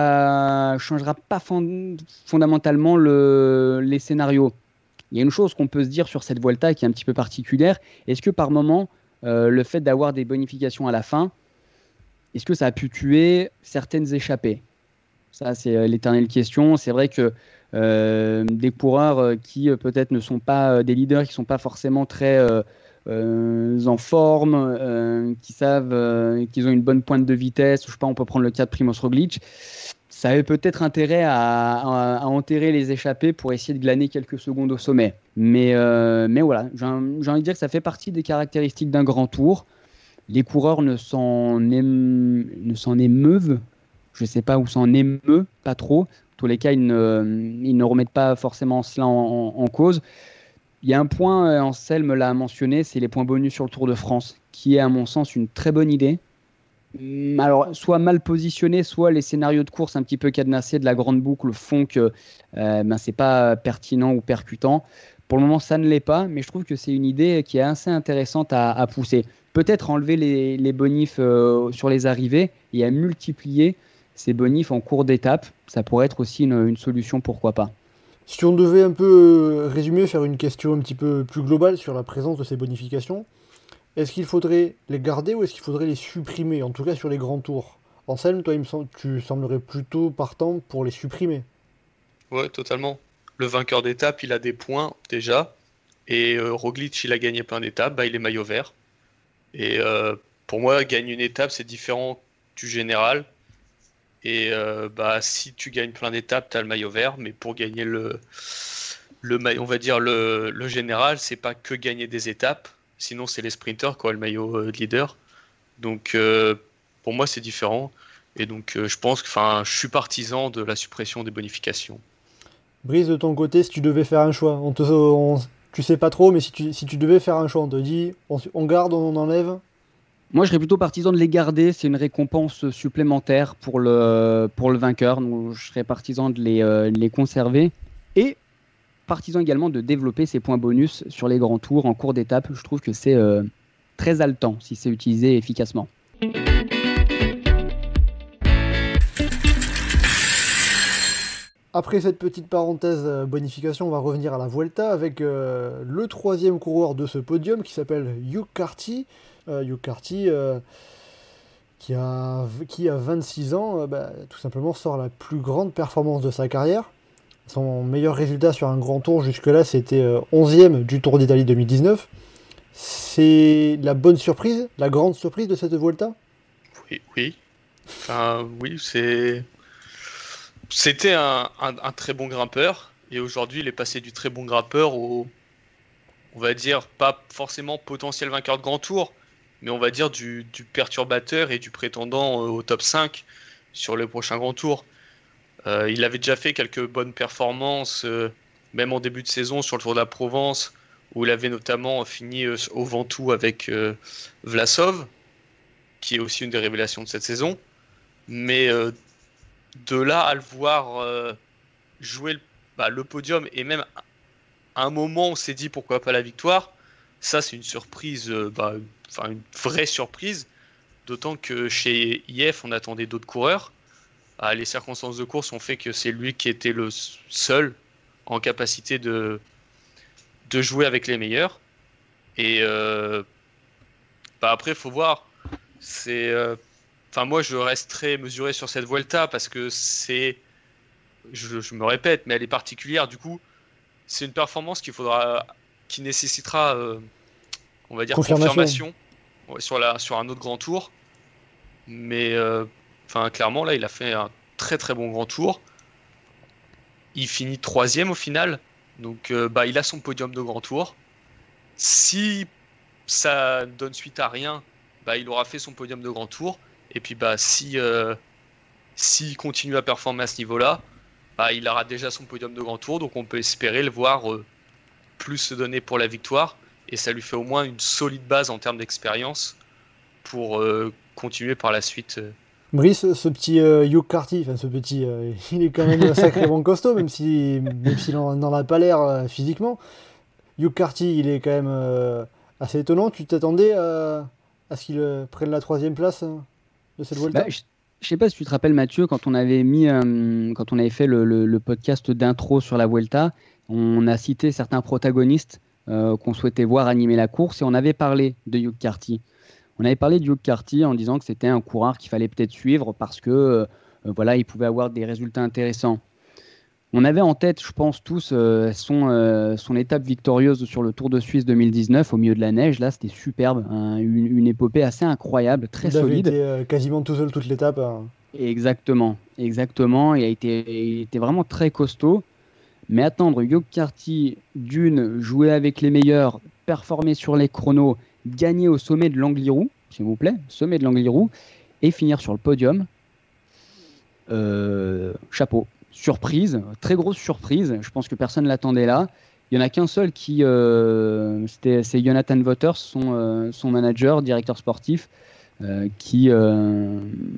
ça changera pas fond, fondamentalement le, les scénarios. Il y a une chose qu'on peut se dire sur cette Vuelta qui est un petit peu particulière. Est-ce que par moment, euh, le fait d'avoir des bonifications à la fin, est-ce que ça a pu tuer certaines échappées? Ça, c'est euh, l'éternelle question. C'est vrai que euh, des coureurs euh, qui euh, peut-être ne sont pas euh, des leaders, qui ne sont pas forcément très euh, euh, en forme, euh, qui savent euh, qu'ils ont une bonne pointe de vitesse, je sais pas, on peut prendre le cas de Primož Roglič, ça avait peut-être intérêt à, à, à enterrer les échappées pour essayer de glaner quelques secondes au sommet. Mais, euh, mais voilà, j'ai, j'ai envie de dire que ça fait partie des caractéristiques d'un grand tour. Les coureurs ne s'en, éme, ne s'en émeuvent, je ne sais pas où s'en émeut, pas trop. En tous les cas, ils ne, ils ne remettent pas forcément cela en, en, en cause. Il y a un point, Anselme l'a mentionné, c'est les points bonus sur le Tour de France, qui est à mon sens une très bonne idée. Alors, soit mal positionné, soit les scénarios de course un petit peu cadenassés de la grande boucle font que euh, ben, c'est pas pertinent ou percutant. Pour le moment, ça ne l'est pas, mais je trouve que c'est une idée qui est assez intéressante à, à pousser. Peut-être enlever les, les bonifs euh, sur les arrivées et à multiplier ces bonifs en cours d'étape. Ça pourrait être aussi une, une solution, pourquoi pas. Si on devait un peu résumer, faire une question un petit peu plus globale sur la présence de ces bonifications, est-ce qu'il faudrait les garder ou est-ce qu'il faudrait les supprimer, en tout cas sur les grands tours? Anselme, toi, il me semble, tu semblerais plutôt partant pour les supprimer. Ouais, totalement. Le vainqueur d'étape, il a des points déjà. Et euh, Roglic, il a gagné plein d'étapes, bah, il est maillot vert. Et euh, pour moi, gagner une étape, c'est différent du général. Et euh, bah, si tu gagnes plein d'étapes, tu as le maillot vert. Mais pour gagner le, le on va dire le, le général, c'est pas que gagner des étapes. Sinon, c'est les sprinters, quoi, le maillot de leader. Donc, euh, pour moi, c'est différent. Et donc, euh, je pense que, enfin, je suis partisan de la suppression des bonifications. Brice, de ton côté, si tu devais faire un choix, on te, on, tu sais pas trop, mais si tu, si tu devais faire un choix, on te dit, on, on garde, on enlève? Moi, je serais plutôt partisan de les garder. C'est une récompense supplémentaire pour le, pour le vainqueur. Donc, je serais partisan de les, euh, de les conserver. Et partisan également de développer ces points bonus sur les grands tours en cours d'étape. Je trouve que c'est euh, très haletant si c'est utilisé efficacement. Après cette petite parenthèse euh, bonification, on va revenir à la Vuelta avec euh, le troisième coureur de ce podium qui s'appelle Hugh Carty. Euh, Hugh Carty euh, qui, a, qui a vingt-six ans, euh, bah, tout simplement sort la plus grande performance de sa carrière. Son meilleur résultat sur un grand tour jusque-là, c'était euh, onzième du Tour d'Italie deux mille dix-neuf. C'est la bonne surprise, la grande surprise de cette Vuelta? Oui, oui. Enfin, oui, c'est... C'était un, un, un très bon grimpeur. Et aujourd'hui, il est passé du très bon grimpeur au, on va dire, pas forcément potentiel vainqueur de grand tour, mais on va dire du, du perturbateur et du prétendant au top cinq sur le prochain grand tour. Euh, il avait déjà fait quelques bonnes performances, euh, même en début de saison sur le Tour de la Provence, où il avait notamment fini euh, au Ventoux avec euh, Vlasov, qui est aussi une des révélations de cette saison. Mais euh, de là à le voir euh, jouer le, bah, le podium, et même à un moment on s'est dit pourquoi pas la victoire, ça c'est une surprise, euh, bah, enfin une vraie surprise, d'autant que chez I F on attendait d'autres coureurs. Ah, les circonstances de course ont fait que c'est lui qui était le seul en capacité de, de jouer avec les meilleurs. Et euh, bah après, il faut voir. C'est, euh, enfin, moi, je reste très mesuré sur cette Vuelta parce que c'est, je, je me répète, mais elle est particulière. Du coup, c'est une performance qu'il faudra, qui nécessitera, euh, on va dire, confirmation, confirmation ouais, sur, la, sur un autre grand tour. Mais euh, Enfin, clairement, là, il a fait un très très bon grand tour. Il finit troisième au final. Donc, euh, bah, il a son podium de grand tour. Si ça donne suite à rien, bah, il aura fait son podium de grand tour. Et puis, bah, si euh, s'il continue à performer à ce niveau-là, bah, il aura déjà son podium de grand tour. Donc, on peut espérer le voir euh, plus se donner pour la victoire. Et ça lui fait au moins une solide base en termes d'expérience pour euh, continuer par la suite. Euh, Brice, ce petit euh, Hugh Carty, enfin ce petit, euh, il est quand même sacrément costaud, même si, même s'il n'en a pas l'air euh, physiquement. Hugh Carty, il est quand même euh, assez étonnant. Tu t'attendais à, à ce qu'il euh, prenne la troisième place euh, de cette Vuelta? bah, Je ne sais pas si tu te rappelles, Mathieu, quand on avait mis, euh, quand on avait fait le, le, le podcast d'intro sur la Vuelta, on a cité certains protagonistes euh, qu'on souhaitait voir animer la course et on avait parlé de Hugh Carty. On avait parlé de Hugh Carty en disant que c'était un coureur qu'il fallait peut-être suivre parce que euh, voilà, il pouvait avoir des résultats intéressants. On avait en tête, je pense tous, euh, son, euh, son étape victorieuse sur le Tour de Suisse deux mille dix-neuf au milieu de la neige. Là, c'était superbe, hein, une, une épopée assez incroyable, très il solide. Il avait été euh, quasiment tout seul toute l'étape. Hein. Exactement, exactement. Il a été, il était vraiment très costaud. Mais attendre Hugh Carty, d'une, jouer avec les meilleurs, performer sur les chronos, gagner au sommet de l'Angliru, s'il vous plaît, sommet de l'Angliru, et finir sur le podium. Euh, chapeau. Surprise, très grosse surprise. Je pense que personne ne l'attendait là. Il n'y en a qu'un seul qui, euh, c'était, c'est Jonathan Vaughters, son, euh, son manager, directeur sportif, euh, qui euh,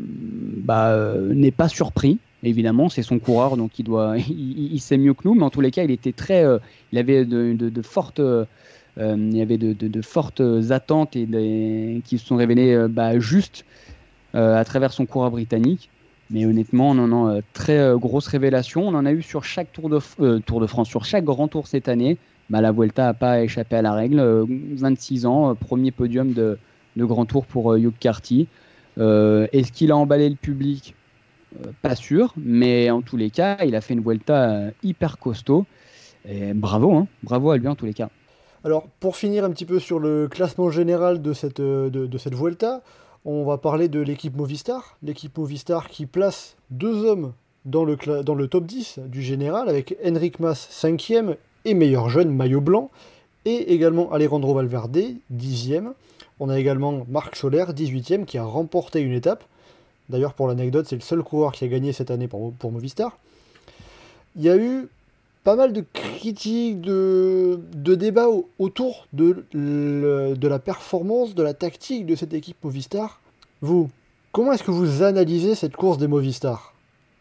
bah, euh, n'est pas surpris. Évidemment, c'est son coureur, donc il doit, il, il sait mieux que nous. Mais en tous les cas, il était très, euh, il avait de, de, de fortes, euh, il y avait de, de, de fortes attentes et des, qui se sont révélées euh, bah, justes euh, à travers son coureur britannique. Mais honnêtement, non, non, euh, très euh, grosse révélation. On en a eu sur chaque Tour de, euh, Tour de France, sur chaque grand tour cette année. Bah, la Vuelta n'a pas échappé à la règle. Euh, vingt-six ans, euh, premier podium de, de grand tour pour euh, Hugh Carty. Euh, est-ce qu'il a emballé le public ? euh, Pas sûr, mais en tous les cas, il a fait une Vuelta euh, hyper costaud. Et bravo, hein, bravo à lui en tous les cas. Alors, pour finir un petit peu sur le classement général de cette, de, de cette Vuelta, on va parler de l'équipe Movistar. L'équipe Movistar qui place deux hommes dans le, cla- dans le top dix du général, avec Enric Mas cinquième et meilleur jeune, maillot blanc, et également Alejandro Valverde, dixième. On a également Marc Soler, dix-huitième, qui a remporté une étape. D'ailleurs, pour l'anecdote, c'est le seul coureur qui a gagné cette année pour, pour Movistar. Il y a eu pas mal de critiques, de, de débats au, autour de, le, de la performance, de la tactique de cette équipe Movistar. Vous, comment est-ce que vous analysez cette course des Movistar ?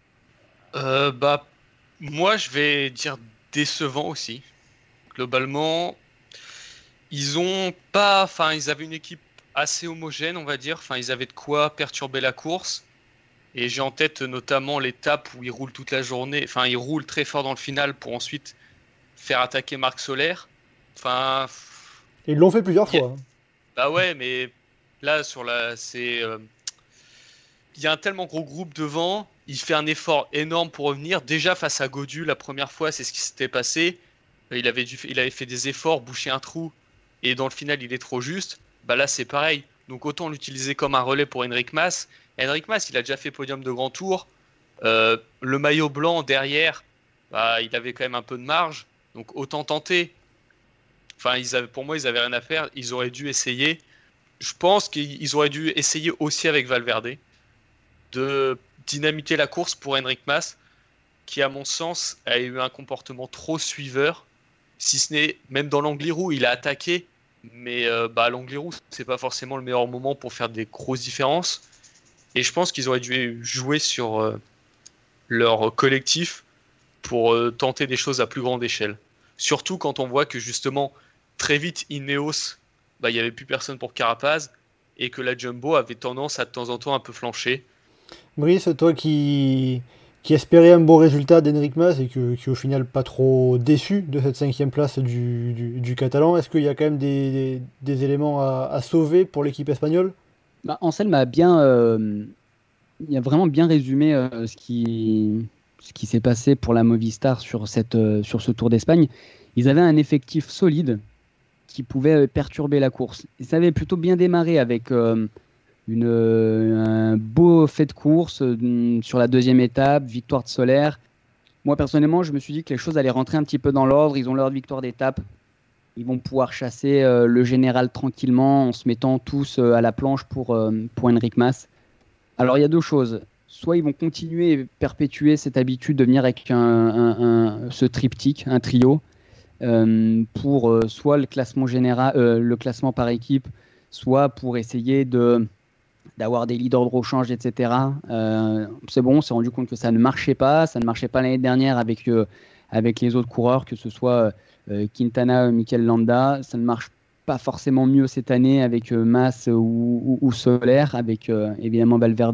euh, bah, Moi, je vais dire décevant aussi. Globalement, ils ont pas, enfin, ils avaient une équipe assez homogène, on va dire. Enfin, ils avaient de quoi perturber la course. Et j'ai en tête notamment l'étape où ils roulent toute la journée. Enfin, ils roulent très fort dans le final pour ensuite faire attaquer Marc Soler. Enfin, ils l'ont fait plusieurs a... fois. Hein. Bah ouais, mais là sur la, c'est, euh... il y a un tellement gros groupe devant. Il fait un effort énorme pour revenir. Déjà face à Gaudu, la première fois, c'est ce qui s'était passé. Il avait dû, il avait fait des efforts, boucher un trou, et dans le final, il est trop juste. Bah là, c'est pareil. Donc autant l'utiliser comme un relais pour Enric Mas. Enric Mas, il a déjà fait podium de grand tour. Euh, le maillot blanc derrière, bah, il avait quand même un peu de marge. Donc autant tenter. Enfin, ils avaient, pour moi, ils n'avaient rien à faire. Ils auraient dû essayer. Je pense qu'ils auraient dû essayer aussi avec Valverde de dynamiter la course pour Enric Mas, qui, à mon sens, a eu un comportement trop suiveur. Si ce n'est, même dans l'Angliru, il a attaqué. Mais euh, bah, l'Angliru, c'est pas forcément le meilleur moment pour faire des grosses différences. Et je pense qu'ils auraient dû jouer sur euh, leur collectif pour euh, tenter des choses à plus grande échelle. Surtout quand on voit que justement, très vite, Ineos, bah, il n'y avait plus personne pour Carapaz et que la Jumbo avait tendance à de temps en temps un peu flancher. Brice, toi qui, qui espérais un bon résultat d'Enric Mas et que, qui au final pas trop déçu de cette cinquième place du, du, du Catalan, est-ce qu'il y a quand même des, des, des éléments à, à sauver pour l'équipe espagnole ? Bah, Anselme a bien, euh, il a vraiment bien résumé euh, ce qui, ce qui s'est passé pour la Movistar sur cette, euh, sur ce Tour d'Espagne. Ils avaient un effectif solide qui pouvait perturber la course. Et ça avait plutôt bien démarré avec euh, une, euh, un beau fait de course euh, sur la deuxième étape, victoire de Soler. Moi personnellement, je me suis dit que les choses allaient rentrer un petit peu dans l'ordre. Ils ont leur victoire d'étape. Ils vont pouvoir chasser euh, le général tranquillement en se mettant tous euh, à la planche pour, euh, pour Enric Mas. Alors il y a deux choses. Soit ils vont continuer et perpétuer cette habitude de venir avec un, un, un, ce triptyque, un trio, euh, pour euh, soit le classement, général, euh, le classement par équipe, soit pour essayer de, d'avoir des leaders de rechange, et cetera. Euh, c'est bon, on s'est rendu compte que ça ne marchait pas. Ça ne marchait pas l'année dernière avec, euh, avec les autres coureurs, que ce soit... Euh, Quintana, Mikel Landa, ça ne marche pas forcément mieux cette année avec euh, Mas ou, ou, ou Soler, avec euh, évidemment Valverde.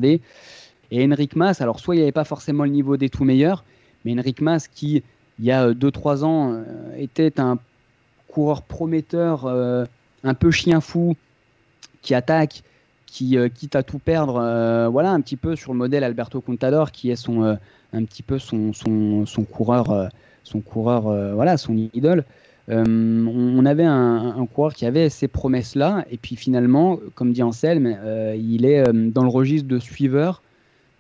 Et Enric Mas, alors soit il n'y avait pas forcément le niveau des tout meilleurs, mais Enric Mas qui, il y a deux trois ans, euh, était un coureur prometteur, euh, un peu chien fou, qui attaque, qui euh, quitte à tout perdre, euh, voilà, un petit peu sur le modèle Alberto Contador, qui est son, euh, un petit peu son, son, son coureur... Euh, son coureur, euh, voilà, son idole. Euh, on, on avait un, un coureur qui avait ces promesses-là, et puis finalement, comme dit Anselme, euh, il est euh, dans le registre de suiveur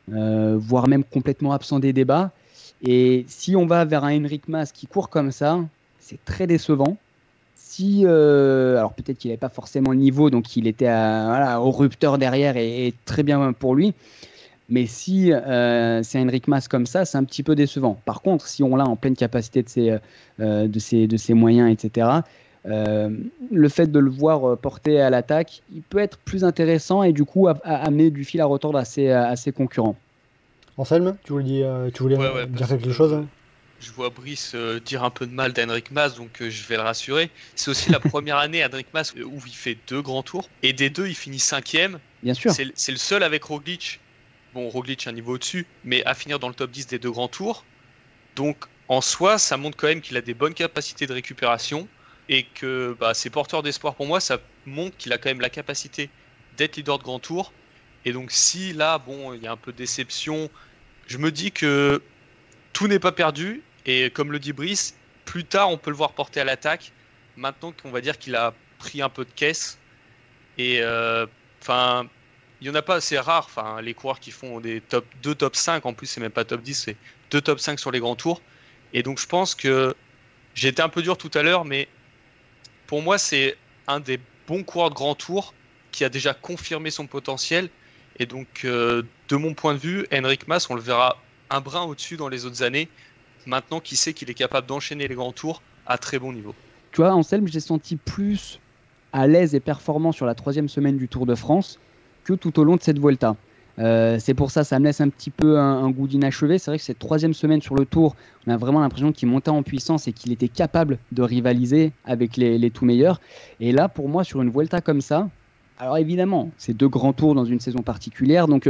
euh, voire même complètement absent des débats. Et si on va vers un Enric Mas qui court comme ça, c'est très décevant. Si, euh, alors peut-être qu'il n'avait pas forcément le niveau, donc il était à, voilà, au rupteur derrière et, et très bien pour lui. Mais si euh, c'est Enric Mas comme ça, c'est un petit peu décevant. Par contre, si on l'a en pleine capacité de ses, euh, de ses, de ses moyens, et cetera, euh, le fait de le voir porter à l'attaque, il peut être plus intéressant et du coup à, à amener du fil à retordre à ses, à ses concurrents. Anselme, tu voulais, euh, tu voulais ouais, ouais, dire quelque que, chose hein Je vois Brice euh, dire un peu de mal d'Henrik Mas, donc euh, je vais le rassurer. C'est aussi la première année Henrik Mas où il fait deux grands tours, et des deux, il finit cinquième. Bien sûr. C'est, c'est le seul avec Roglic, bon, Roglic un niveau au-dessus, mais à finir dans le top dix des deux grands tours. Donc, en soi, ça montre quand même qu'il a des bonnes capacités de récupération, et que bah, c'est porteur d'espoir pour moi. Ça montre qu'il a quand même la capacité d'être leader de grand tour. Et donc, si là, bon, il y a un peu de déception, je me dis que tout n'est pas perdu. Et comme le dit Brice, plus tard, on peut le voir porter à l'attaque. Maintenant qu'on va dire qu'il a pris un peu de caisse. Et enfin, euh, il n'y en a pas assez rare. Enfin, les coureurs qui font des top deux, top cinq, en plus, c'est même pas top dix, c'est deux top cinq sur les grands tours. Et donc, je pense que j'ai été un peu dur tout à l'heure, mais pour moi, c'est un des bons coureurs de grand tour qui a déjà confirmé son potentiel. Et donc, euh, de mon point de vue, Henrik Mas, on le verra un brin au-dessus dans les autres années. Maintenant, qui sait qu'il est capable d'enchaîner les grands tours à très bon niveau. Tu vois, Anselme, j'ai senti plus à l'aise et performant sur la troisième semaine du Tour de France que tout au long de cette Vuelta. Euh, c'est pour ça, ça me laisse un petit peu un, un goût d'inachevé. C'est vrai que cette troisième semaine sur le Tour, on a vraiment l'impression qu'il montait en puissance et qu'il était capable de rivaliser avec les, les tout meilleurs. Et là, pour moi, sur une Vuelta comme ça, alors évidemment, c'est deux grands tours dans une saison particulière, donc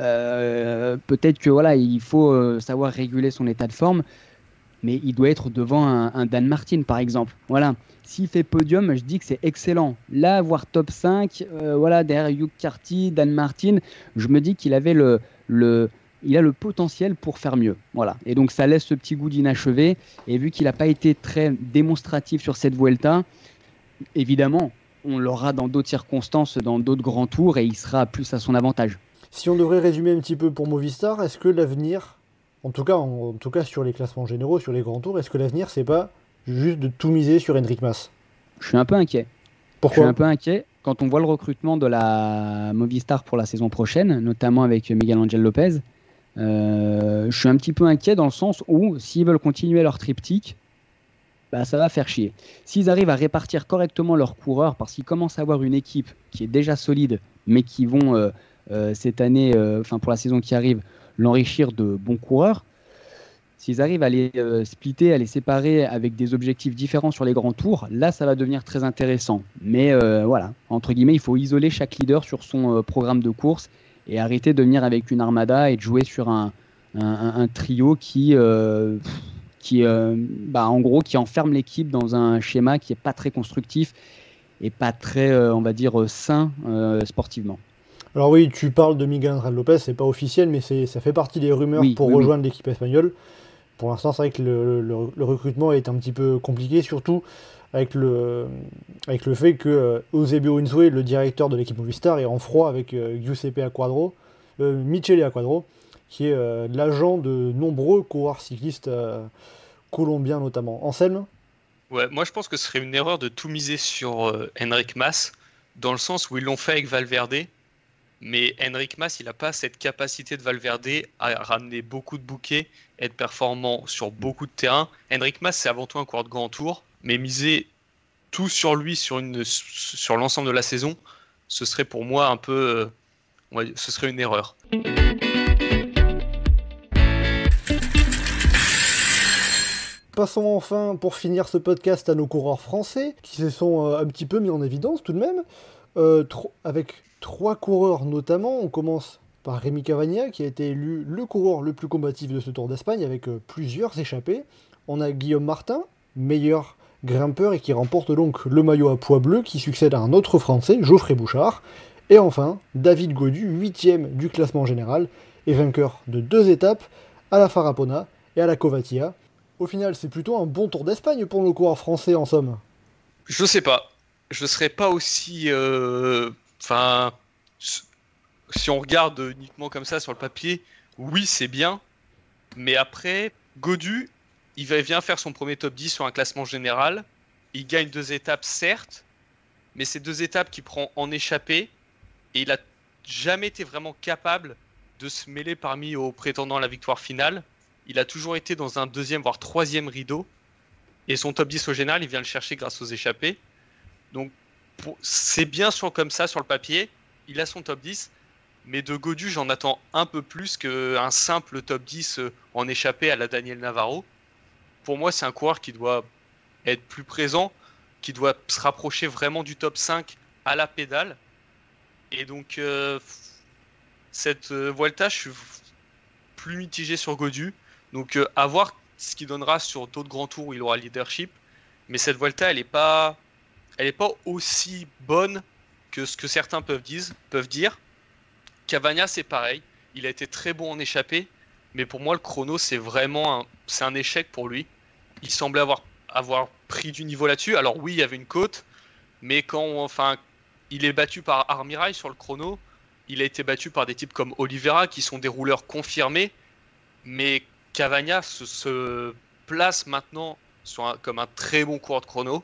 euh, peut-être que voilà, il faut euh, savoir réguler son état de forme, mais il doit être devant un, un Dan Martin par exemple. Voilà, s'il fait podium, je dis que c'est excellent. Là, voir top cinq, euh, voilà, derrière Hugh Carty, Dan Martin, je me dis qu'il avait le, le, il a le potentiel pour faire mieux. Voilà, et donc ça laisse ce petit goût d'inachevé. Et vu qu'il n'a pas été très démonstratif sur cette Vuelta, évidemment, on l'aura dans d'autres circonstances, dans d'autres grands tours, et il sera plus à son avantage. Si on devrait résumer un petit peu pour Movistar, est-ce que l'avenir, en tout cas, en, en tout cas sur les classements généraux, sur les grands tours, est-ce que l'avenir, c'est pas juste de tout miser sur Henrik Mas ? Je suis un peu inquiet. Pourquoi ? Je suis un peu inquiet quand on voit le recrutement de la Movistar pour la saison prochaine, notamment avec Miguel Angel Lopez. Euh, je suis un petit peu inquiet dans le sens où, s'ils veulent continuer leur triptyque, bah, ça va faire chier. S'ils arrivent à répartir correctement leurs coureurs, parce qu'ils commencent à avoir une équipe qui est déjà solide, mais qui vont euh, euh, cette année, enfin euh, pour la saison qui arrive, l'enrichir de bons coureurs, s'ils arrivent à les euh, splitter, à les séparer avec des objectifs différents sur les grands tours, là ça va devenir très intéressant. Mais euh, voilà, entre guillemets, il faut isoler chaque leader sur son euh, programme de course et arrêter de venir avec une armada et de jouer sur un, un, un, un trio qui... Euh, pff, qui, euh, bah, en gros, qui enferme l'équipe dans un schéma qui n'est pas très constructif et pas très, euh, on va dire, sain euh, sportivement. Alors oui, tu parles de Miguel Angel Lopez, c'est pas officiel, mais c'est, ça fait partie des rumeurs oui, pour oui, rejoindre oui. l'équipe espagnole. Pour l'instant, c'est vrai que le, le, le recrutement est un petit peu compliqué, surtout avec le, avec le fait que euh, Eusebio Unzué, le directeur de l'équipe Movistar, est en froid avec euh, Giuseppe Aquadro, euh, Michele Aquadro, qui est euh, l'agent de nombreux coureurs cyclistes euh, colombiens notamment. Anselme ? Ouais, moi je pense que ce serait une erreur de tout miser sur euh, Henrik Mas, dans le sens où ils l'ont fait avec Valverde, mais Henrik Mas, il n'a pas cette capacité de Valverde à ramener beaucoup de bouquets, être performant sur beaucoup de terrain. Henrik Mas, c'est avant tout un coureur de grand tour, mais miser tout sur lui, sur, une, sur l'ensemble de la saison, ce serait pour moi un peu... Euh, on va dire, ce serait une erreur. Passons enfin, pour finir ce podcast, à nos coureurs français, qui se sont euh, un petit peu mis en évidence tout de même, euh, tro- avec trois coureurs notamment. On commence par Rémi Cavagna, qui a été élu le coureur le plus combatif de ce Tour d'Espagne, avec euh, plusieurs échappées. On a Guillaume Martin, meilleur grimpeur, et qui remporte donc le maillot à pois bleu, qui succède à un autre Français, Geoffrey Bouchard. Et enfin, David Gaudu, huitième du classement général, et vainqueur de deux étapes, à la Farapona et à la Covatia. Au final, c'est plutôt un bon Tour d'Espagne pour nos coureurs français, en somme. Je sais pas. Je serais pas aussi... Enfin... Euh... si on regarde uniquement comme ça sur le papier, oui, c'est bien. Mais après, Gaudu, il va- vient faire son premier top dix sur un classement général. Il gagne deux étapes, certes. Mais c'est deux étapes qu'il prend en échappée. Et il a jamais été vraiment capable de se mêler parmi aux prétendants à la victoire finale. Il a toujours été dans un deuxième, voire troisième rideau. Et son top dix au général, il vient le chercher grâce aux échappées. Donc, pour- c'est bien sur, comme ça sur le papier. Il a son top dix. Mais de Gaudu, j'en attends un peu plus qu'un simple top dix euh, en échappée à la Daniel Navarro. Pour moi, c'est un coureur qui doit être plus présent, qui doit se rapprocher vraiment du top cinq à la pédale. Et donc, euh, cette euh, Vuelta, je suis plus mitigé sur Gaudu. Donc, euh, à voir ce qu'il donnera sur d'autres grands tours où il aura le leadership. Mais cette Vuelta, elle n'est pas, elle est pas aussi bonne que ce que certains peuvent, dise, peuvent dire. Cavagna, c'est pareil. Il a été très bon en échappée. Mais pour moi, le chrono, c'est vraiment un, c'est un échec pour lui. Il semblait avoir, avoir pris du niveau là-dessus. Alors oui, il y avait une côte. Mais quand on- enfin, il est battu par Armirail sur le chrono, il a été battu par des types comme Oliveira qui sont des rouleurs confirmés. Mais Cavagna se, se place maintenant sur un- comme un très bon coureur de chrono.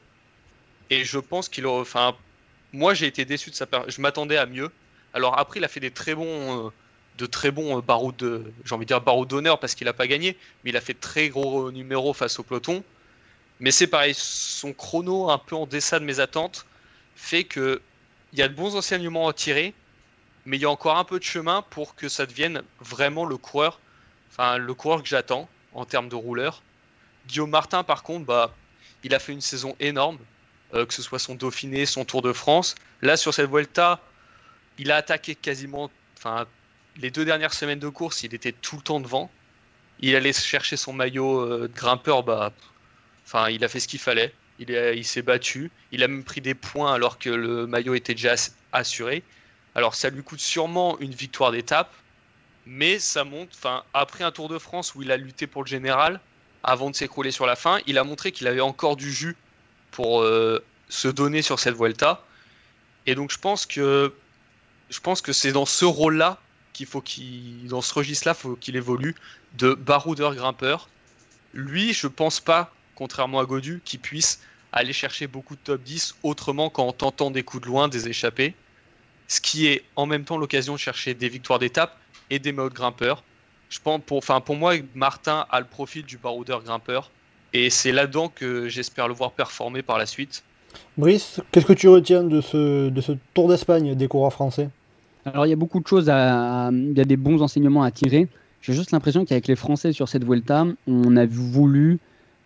Et je pense qu'il aurait. Enfin, moi j'ai été déçu de sa per- je m'attendais à mieux. Alors après, il a fait des très bons, euh, de très bons euh, barreaux de, j'ai envie de dire barreaux d'honneur parce qu'il n'a pas gagné, mais il a fait de très gros euh, numéros face au peloton. Mais c'est pareil, son chrono un peu en deçà de mes attentes fait que il y a de bons enseignements à tirer, mais il y a encore un peu de chemin pour que ça devienne vraiment le coureur, enfin le coureur que j'attends en termes de rouleur. Guillaume Martin, par contre, bah, il a fait une saison énorme, euh, que ce soit son Dauphiné, son Tour de France. Là, sur cette Vuelta, il a attaqué quasiment, enfin, les deux dernières semaines de course, il était tout le temps devant. Il allait chercher son maillot euh, de grimpeur, bah, enfin, il a fait ce qu'il fallait. Il, est- il s'est battu. Il a même pris des points alors que le maillot était déjà ass- assuré. Alors, ça lui coûte sûrement une victoire d'étape, mais ça monte. Enfin, après un Tour de France où il a lutté pour le général, avant de s'écrouler sur la fin, il a montré qu'il avait encore du jus pour euh, se donner sur cette Vuelta. Et donc, je pense que je pense que c'est dans ce rôle-là qu'il faut qu'il, dans ce registre-là, faut qu'il évolue de baroudeur grimpeur. Lui, je pense pas, contrairement à Gaudu, qu'il puisse aller chercher beaucoup de top dix autrement qu'en tentant des coups de loin, des échappées. Ce qui est en même temps l'occasion de chercher des victoires d'étape et des modes grimpeurs. Je pense pour, enfin, pour moi, Martin a le profil du baroudeur grimpeur. Et c'est là-dedans que j'espère le voir performer par la suite. Brice, qu'est-ce que tu retiens de ce, de ce Tour d'Espagne des coureurs français? Alors il y a beaucoup de choses, à, à- il y a des bons enseignements à tirer. J'ai juste l'impression qu'avec les Français sur cette Vuelta, on a voulu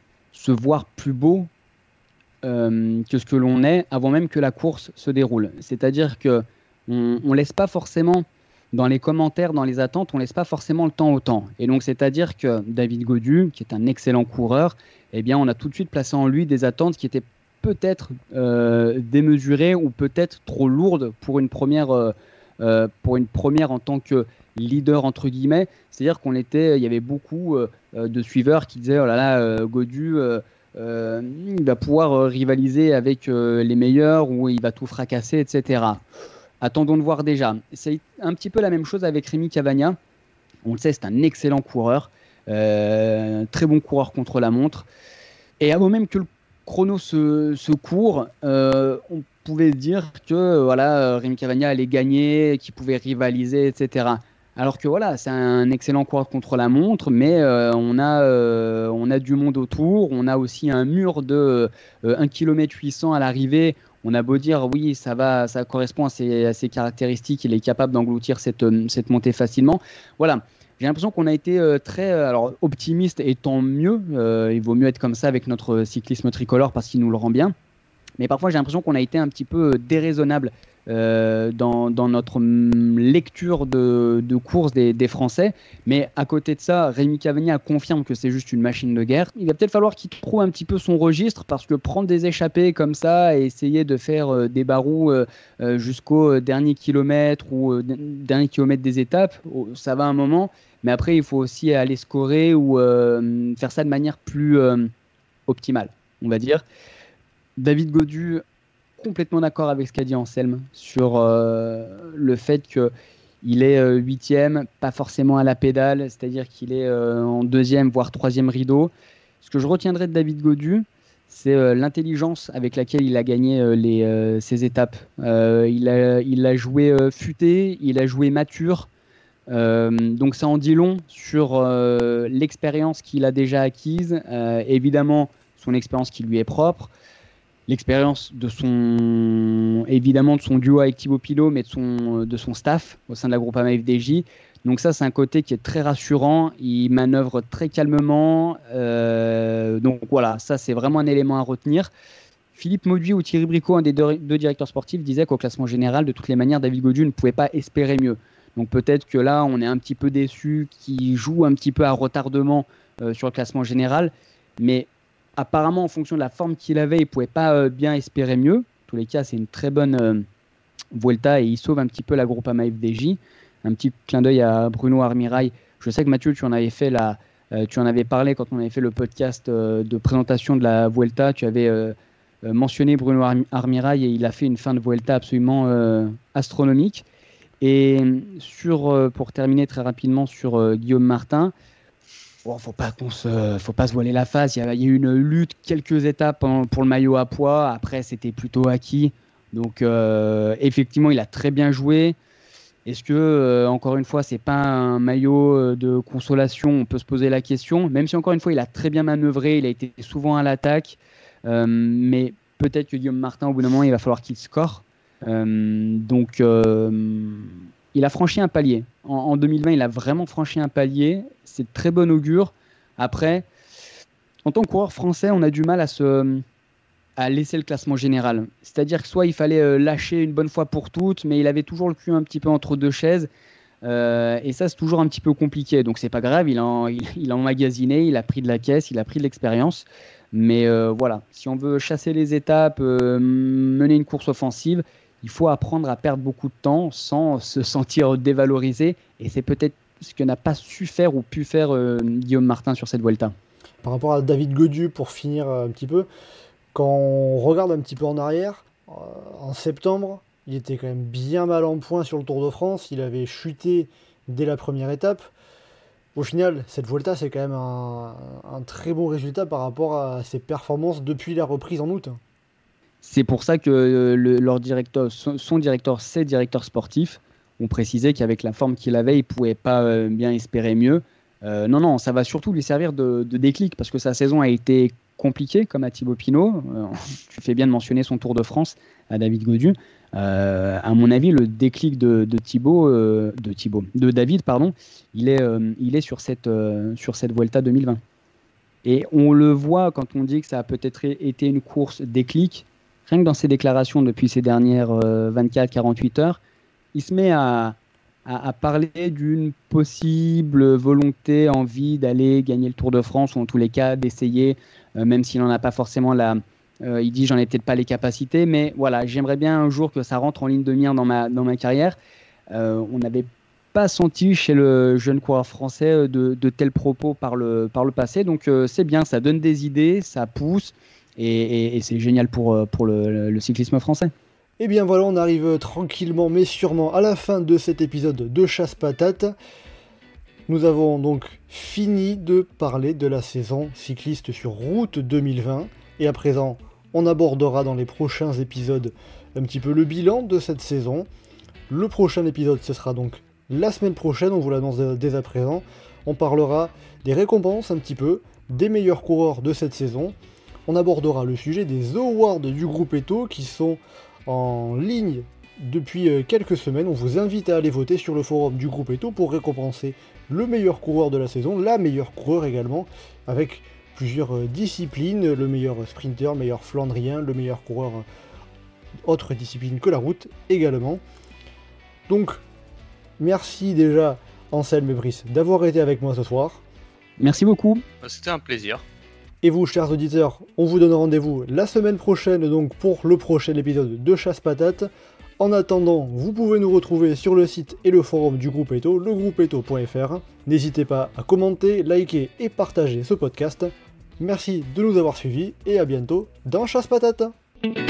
se voir plus beau euh, que ce que l'on est avant même que la course se déroule. C'est-à-dire que on, on laisse pas forcément dans les commentaires, dans les attentes, on laisse pas forcément le temps au temps. Et donc c'est-à-dire que David Gaudu, qui est un excellent coureur, eh bien on a tout de suite placé en lui des attentes qui étaient peut-être euh, démesurées ou peut-être trop lourdes pour une première. Euh, euh, pour une première en tant que leader entre guillemets, c'est-à-dire qu'on était, il y avait beaucoup euh, de suiveurs qui disaient oh là là, euh, Gaudu, euh, euh, il va pouvoir euh, rivaliser avec euh, les meilleurs ou il va tout fracasser, et cetera. Attendons de voir déjà. C'est un petit peu la même chose avec Rémi Cavagna. On le sait, c'est un excellent coureur, euh, très bon coureur contre la montre. Et avant même que le chrono se, se court, euh, on pouvait dire que voilà, Rémi Cavagna allait gagner, qu'il pouvait rivaliser, et cetera. Alors que voilà, c'est un excellent coureur contre la montre, mais euh, on, a, euh, on a du monde autour, on a aussi un mur de euh, un kilomètre huit cents à l'arrivée. On a beau dire oui, ça, va, ça correspond à ses, à ses caractéristiques, il est capable d'engloutir cette, cette montée facilement. Voilà. J'ai l'impression qu'on a été euh, très euh, alors, optimiste et tant mieux. Euh, il vaut mieux être comme ça avec notre cyclisme tricolore parce qu'il nous le rend bien. Mais parfois, j'ai l'impression qu'on a été un petit peu déraisonnable euh, dans, dans notre lecture de, de course des, des Français. Mais à côté de ça, Rémi Cavagna confirme que c'est juste une machine de guerre. Il va peut-être falloir qu'il trouve un petit peu son registre parce que prendre des échappées comme ça et essayer de faire euh, des barous euh, euh, jusqu'au dernier kilomètre ou euh, dernier kilomètre des étapes, oh, ça va un moment. Mais après, il faut aussi aller scorer ou euh, faire ça de manière plus euh, optimale, on va dire. David Gaudu, complètement d'accord avec ce qu'a dit Anselme sur euh, le fait qu'il Il est euh, huitième, pas forcément à la pédale, c'est-à-dire qu'il est euh, en deuxième, voire troisième rideau. Ce que je retiendrai de David Gaudu, c'est euh, l'intelligence avec laquelle il a gagné euh, les, euh, ses étapes. Euh, il, a, il a joué euh, futé, il a joué mature. Euh, donc ça en dit long sur euh, l'expérience qu'il a déjà acquise. Euh, évidemment, son expérience qui lui est propre. L'expérience de son, évidemment, de son duo avec Thibaut Pinot, mais de son, de son staff au sein de la Groupama F D J. Donc ça, c'est un côté qui est très rassurant. Il manœuvre très calmement. Euh, donc voilà, ça, c'est vraiment un élément à retenir. Philippe Mauduit ou Thierry Bricot, un des deux, deux directeurs sportifs, disait qu'au classement général, de toutes les manières, David Gaudu ne pouvait pas espérer mieux. Donc peut-être que là, on est un petit peu déçu, qu'il joue un petit peu à retardement euh, sur le classement général. Mais apparemment, en fonction de la forme qu'il avait, il ne pouvait pas euh, bien espérer mieux. En tous les cas, c'est une très bonne euh, Vuelta et il sauve un petit peu la Groupama F D J. Un petit clin d'œil à Bruno Armirail. Je sais que Mathieu, tu en avais fait la, euh, tu en avais parlé quand on avait fait le podcast euh, de présentation de la Vuelta. Tu avais euh, euh, mentionné Bruno Armirail et il a fait une fin de Vuelta absolument euh, astronomique. Et sur, euh, pour terminer très rapidement sur euh, Guillaume Martin, bon, faut pas qu'on se, faut pas se voiler la face. Il y a, il y a eu une lutte, quelques étapes hein, pour le maillot à pois. Après, c'était plutôt acquis. Donc, euh, effectivement, il a très bien joué. Est-ce que, euh, encore une fois, c'est pas un maillot de consolation? On peut se poser la question. Même si, encore une fois, il a très bien manœuvré, il a été souvent à l'attaque. Euh, mais peut-être que Guillaume Martin, au bout d'un moment, il va falloir qu'il score. Euh, donc, euh, il a franchi un palier. En, en deux mille vingt, il a vraiment franchi un palier. C'est de très bon augure. Après, en tant que coureur français, on a du mal à se... à laisser le classement général. C'est-à-dire que soit il fallait euh, lâcher une bonne fois pour toutes, mais il avait toujours le cul un petit peu entre deux chaises. Euh, et ça, c'est toujours un petit peu compliqué. Donc, c'est pas grave, il a, en, il, il a emmagasiné, il a pris de la caisse, il a pris de l'expérience. Mais euh, voilà, si on veut chasser les étapes, euh, mener une course offensive, il faut apprendre à perdre beaucoup de temps sans se sentir dévalorisé. Et c'est peut-être ce que n'a pas su faire ou pu faire euh, Guillaume Martin sur cette Vuelta. Par rapport à David Gaudu, pour finir un petit peu, quand on regarde un petit peu en arrière, euh, en septembre, il était quand même bien mal en point sur le Tour de France. Il avait chuté dès la première étape. Au final, cette Vuelta, c'est quand même un, un très bon résultat par rapport à ses performances depuis la reprise en août. C'est pour ça que le, leur directeur, son, son directeur, ses directeurs sportifs ont précisé qu'avec la forme qu'il avait, il ne pouvait pas euh, bien espérer mieux. Euh, non, non, ça va surtout lui servir de, de déclic parce que sa saison a été compliquée, comme à Thibaut Pinot. Euh, tu fais bien de mentionner son Tour de France à David Gaudu. Euh, à mon avis, le déclic de, de Thibaut, euh, de Thibaut, de David, pardon, il est, euh, il est sur cette, euh, sur cette Vuelta deux mille vingt. Et on le voit quand on dit que ça a peut-être été une course déclic. Rien que dans ses déclarations depuis ces dernières euh, vingt-quatre à quarante-huit heures, il se met à, à, à parler d'une possible volonté, envie d'aller gagner le Tour de France, ou en tous les cas d'essayer, euh, même s'il n'en a pas forcément la... Euh, il dit j'en ai peut-être pas les capacités, mais voilà, j'aimerais bien un jour que ça rentre en ligne de mire dans ma, dans ma carrière. Euh, on n'avait pas senti chez le jeune coureur français de, de tels propos par le, par le passé, donc euh, c'est bien, ça donne des idées, ça pousse, et, et, et c'est génial pour, pour le, le cyclisme français. Et bien voilà, on arrive tranquillement mais sûrement à la fin de cet épisode de Chasse Patate. Nous avons donc fini de parler de la saison cycliste sur route deux mille vingt, et à présent, on abordera dans les prochains épisodes un petit peu le bilan de cette saison. Le prochain épisode, ce sera donc la semaine prochaine, on vous l'annonce dès à présent. On parlera des récompenses un petit peu, des meilleurs coureurs de cette saison. On abordera le sujet des awards du groupe Eto qui sont en ligne depuis quelques semaines. On vous invite à aller voter sur le forum du groupe Eto pour récompenser le meilleur coureur de la saison, la meilleure coureur également, avec plusieurs disciplines, le meilleur sprinter, le meilleur flandrien, le meilleur coureur autre discipline que la route également. Donc, merci déjà Anselme et Brice d'avoir été avec moi ce soir. Merci beaucoup. C'était un plaisir. Et vous, chers auditeurs, on vous donne rendez-vous la semaine prochaine donc pour le prochain épisode de Chasse Patate. En attendant, vous pouvez nous retrouver sur le site et le forum du groupe Eto, le groupe eto point f r. N'hésitez pas à commenter, liker et partager ce podcast. Merci de nous avoir suivis et à bientôt dans Chasse Patate.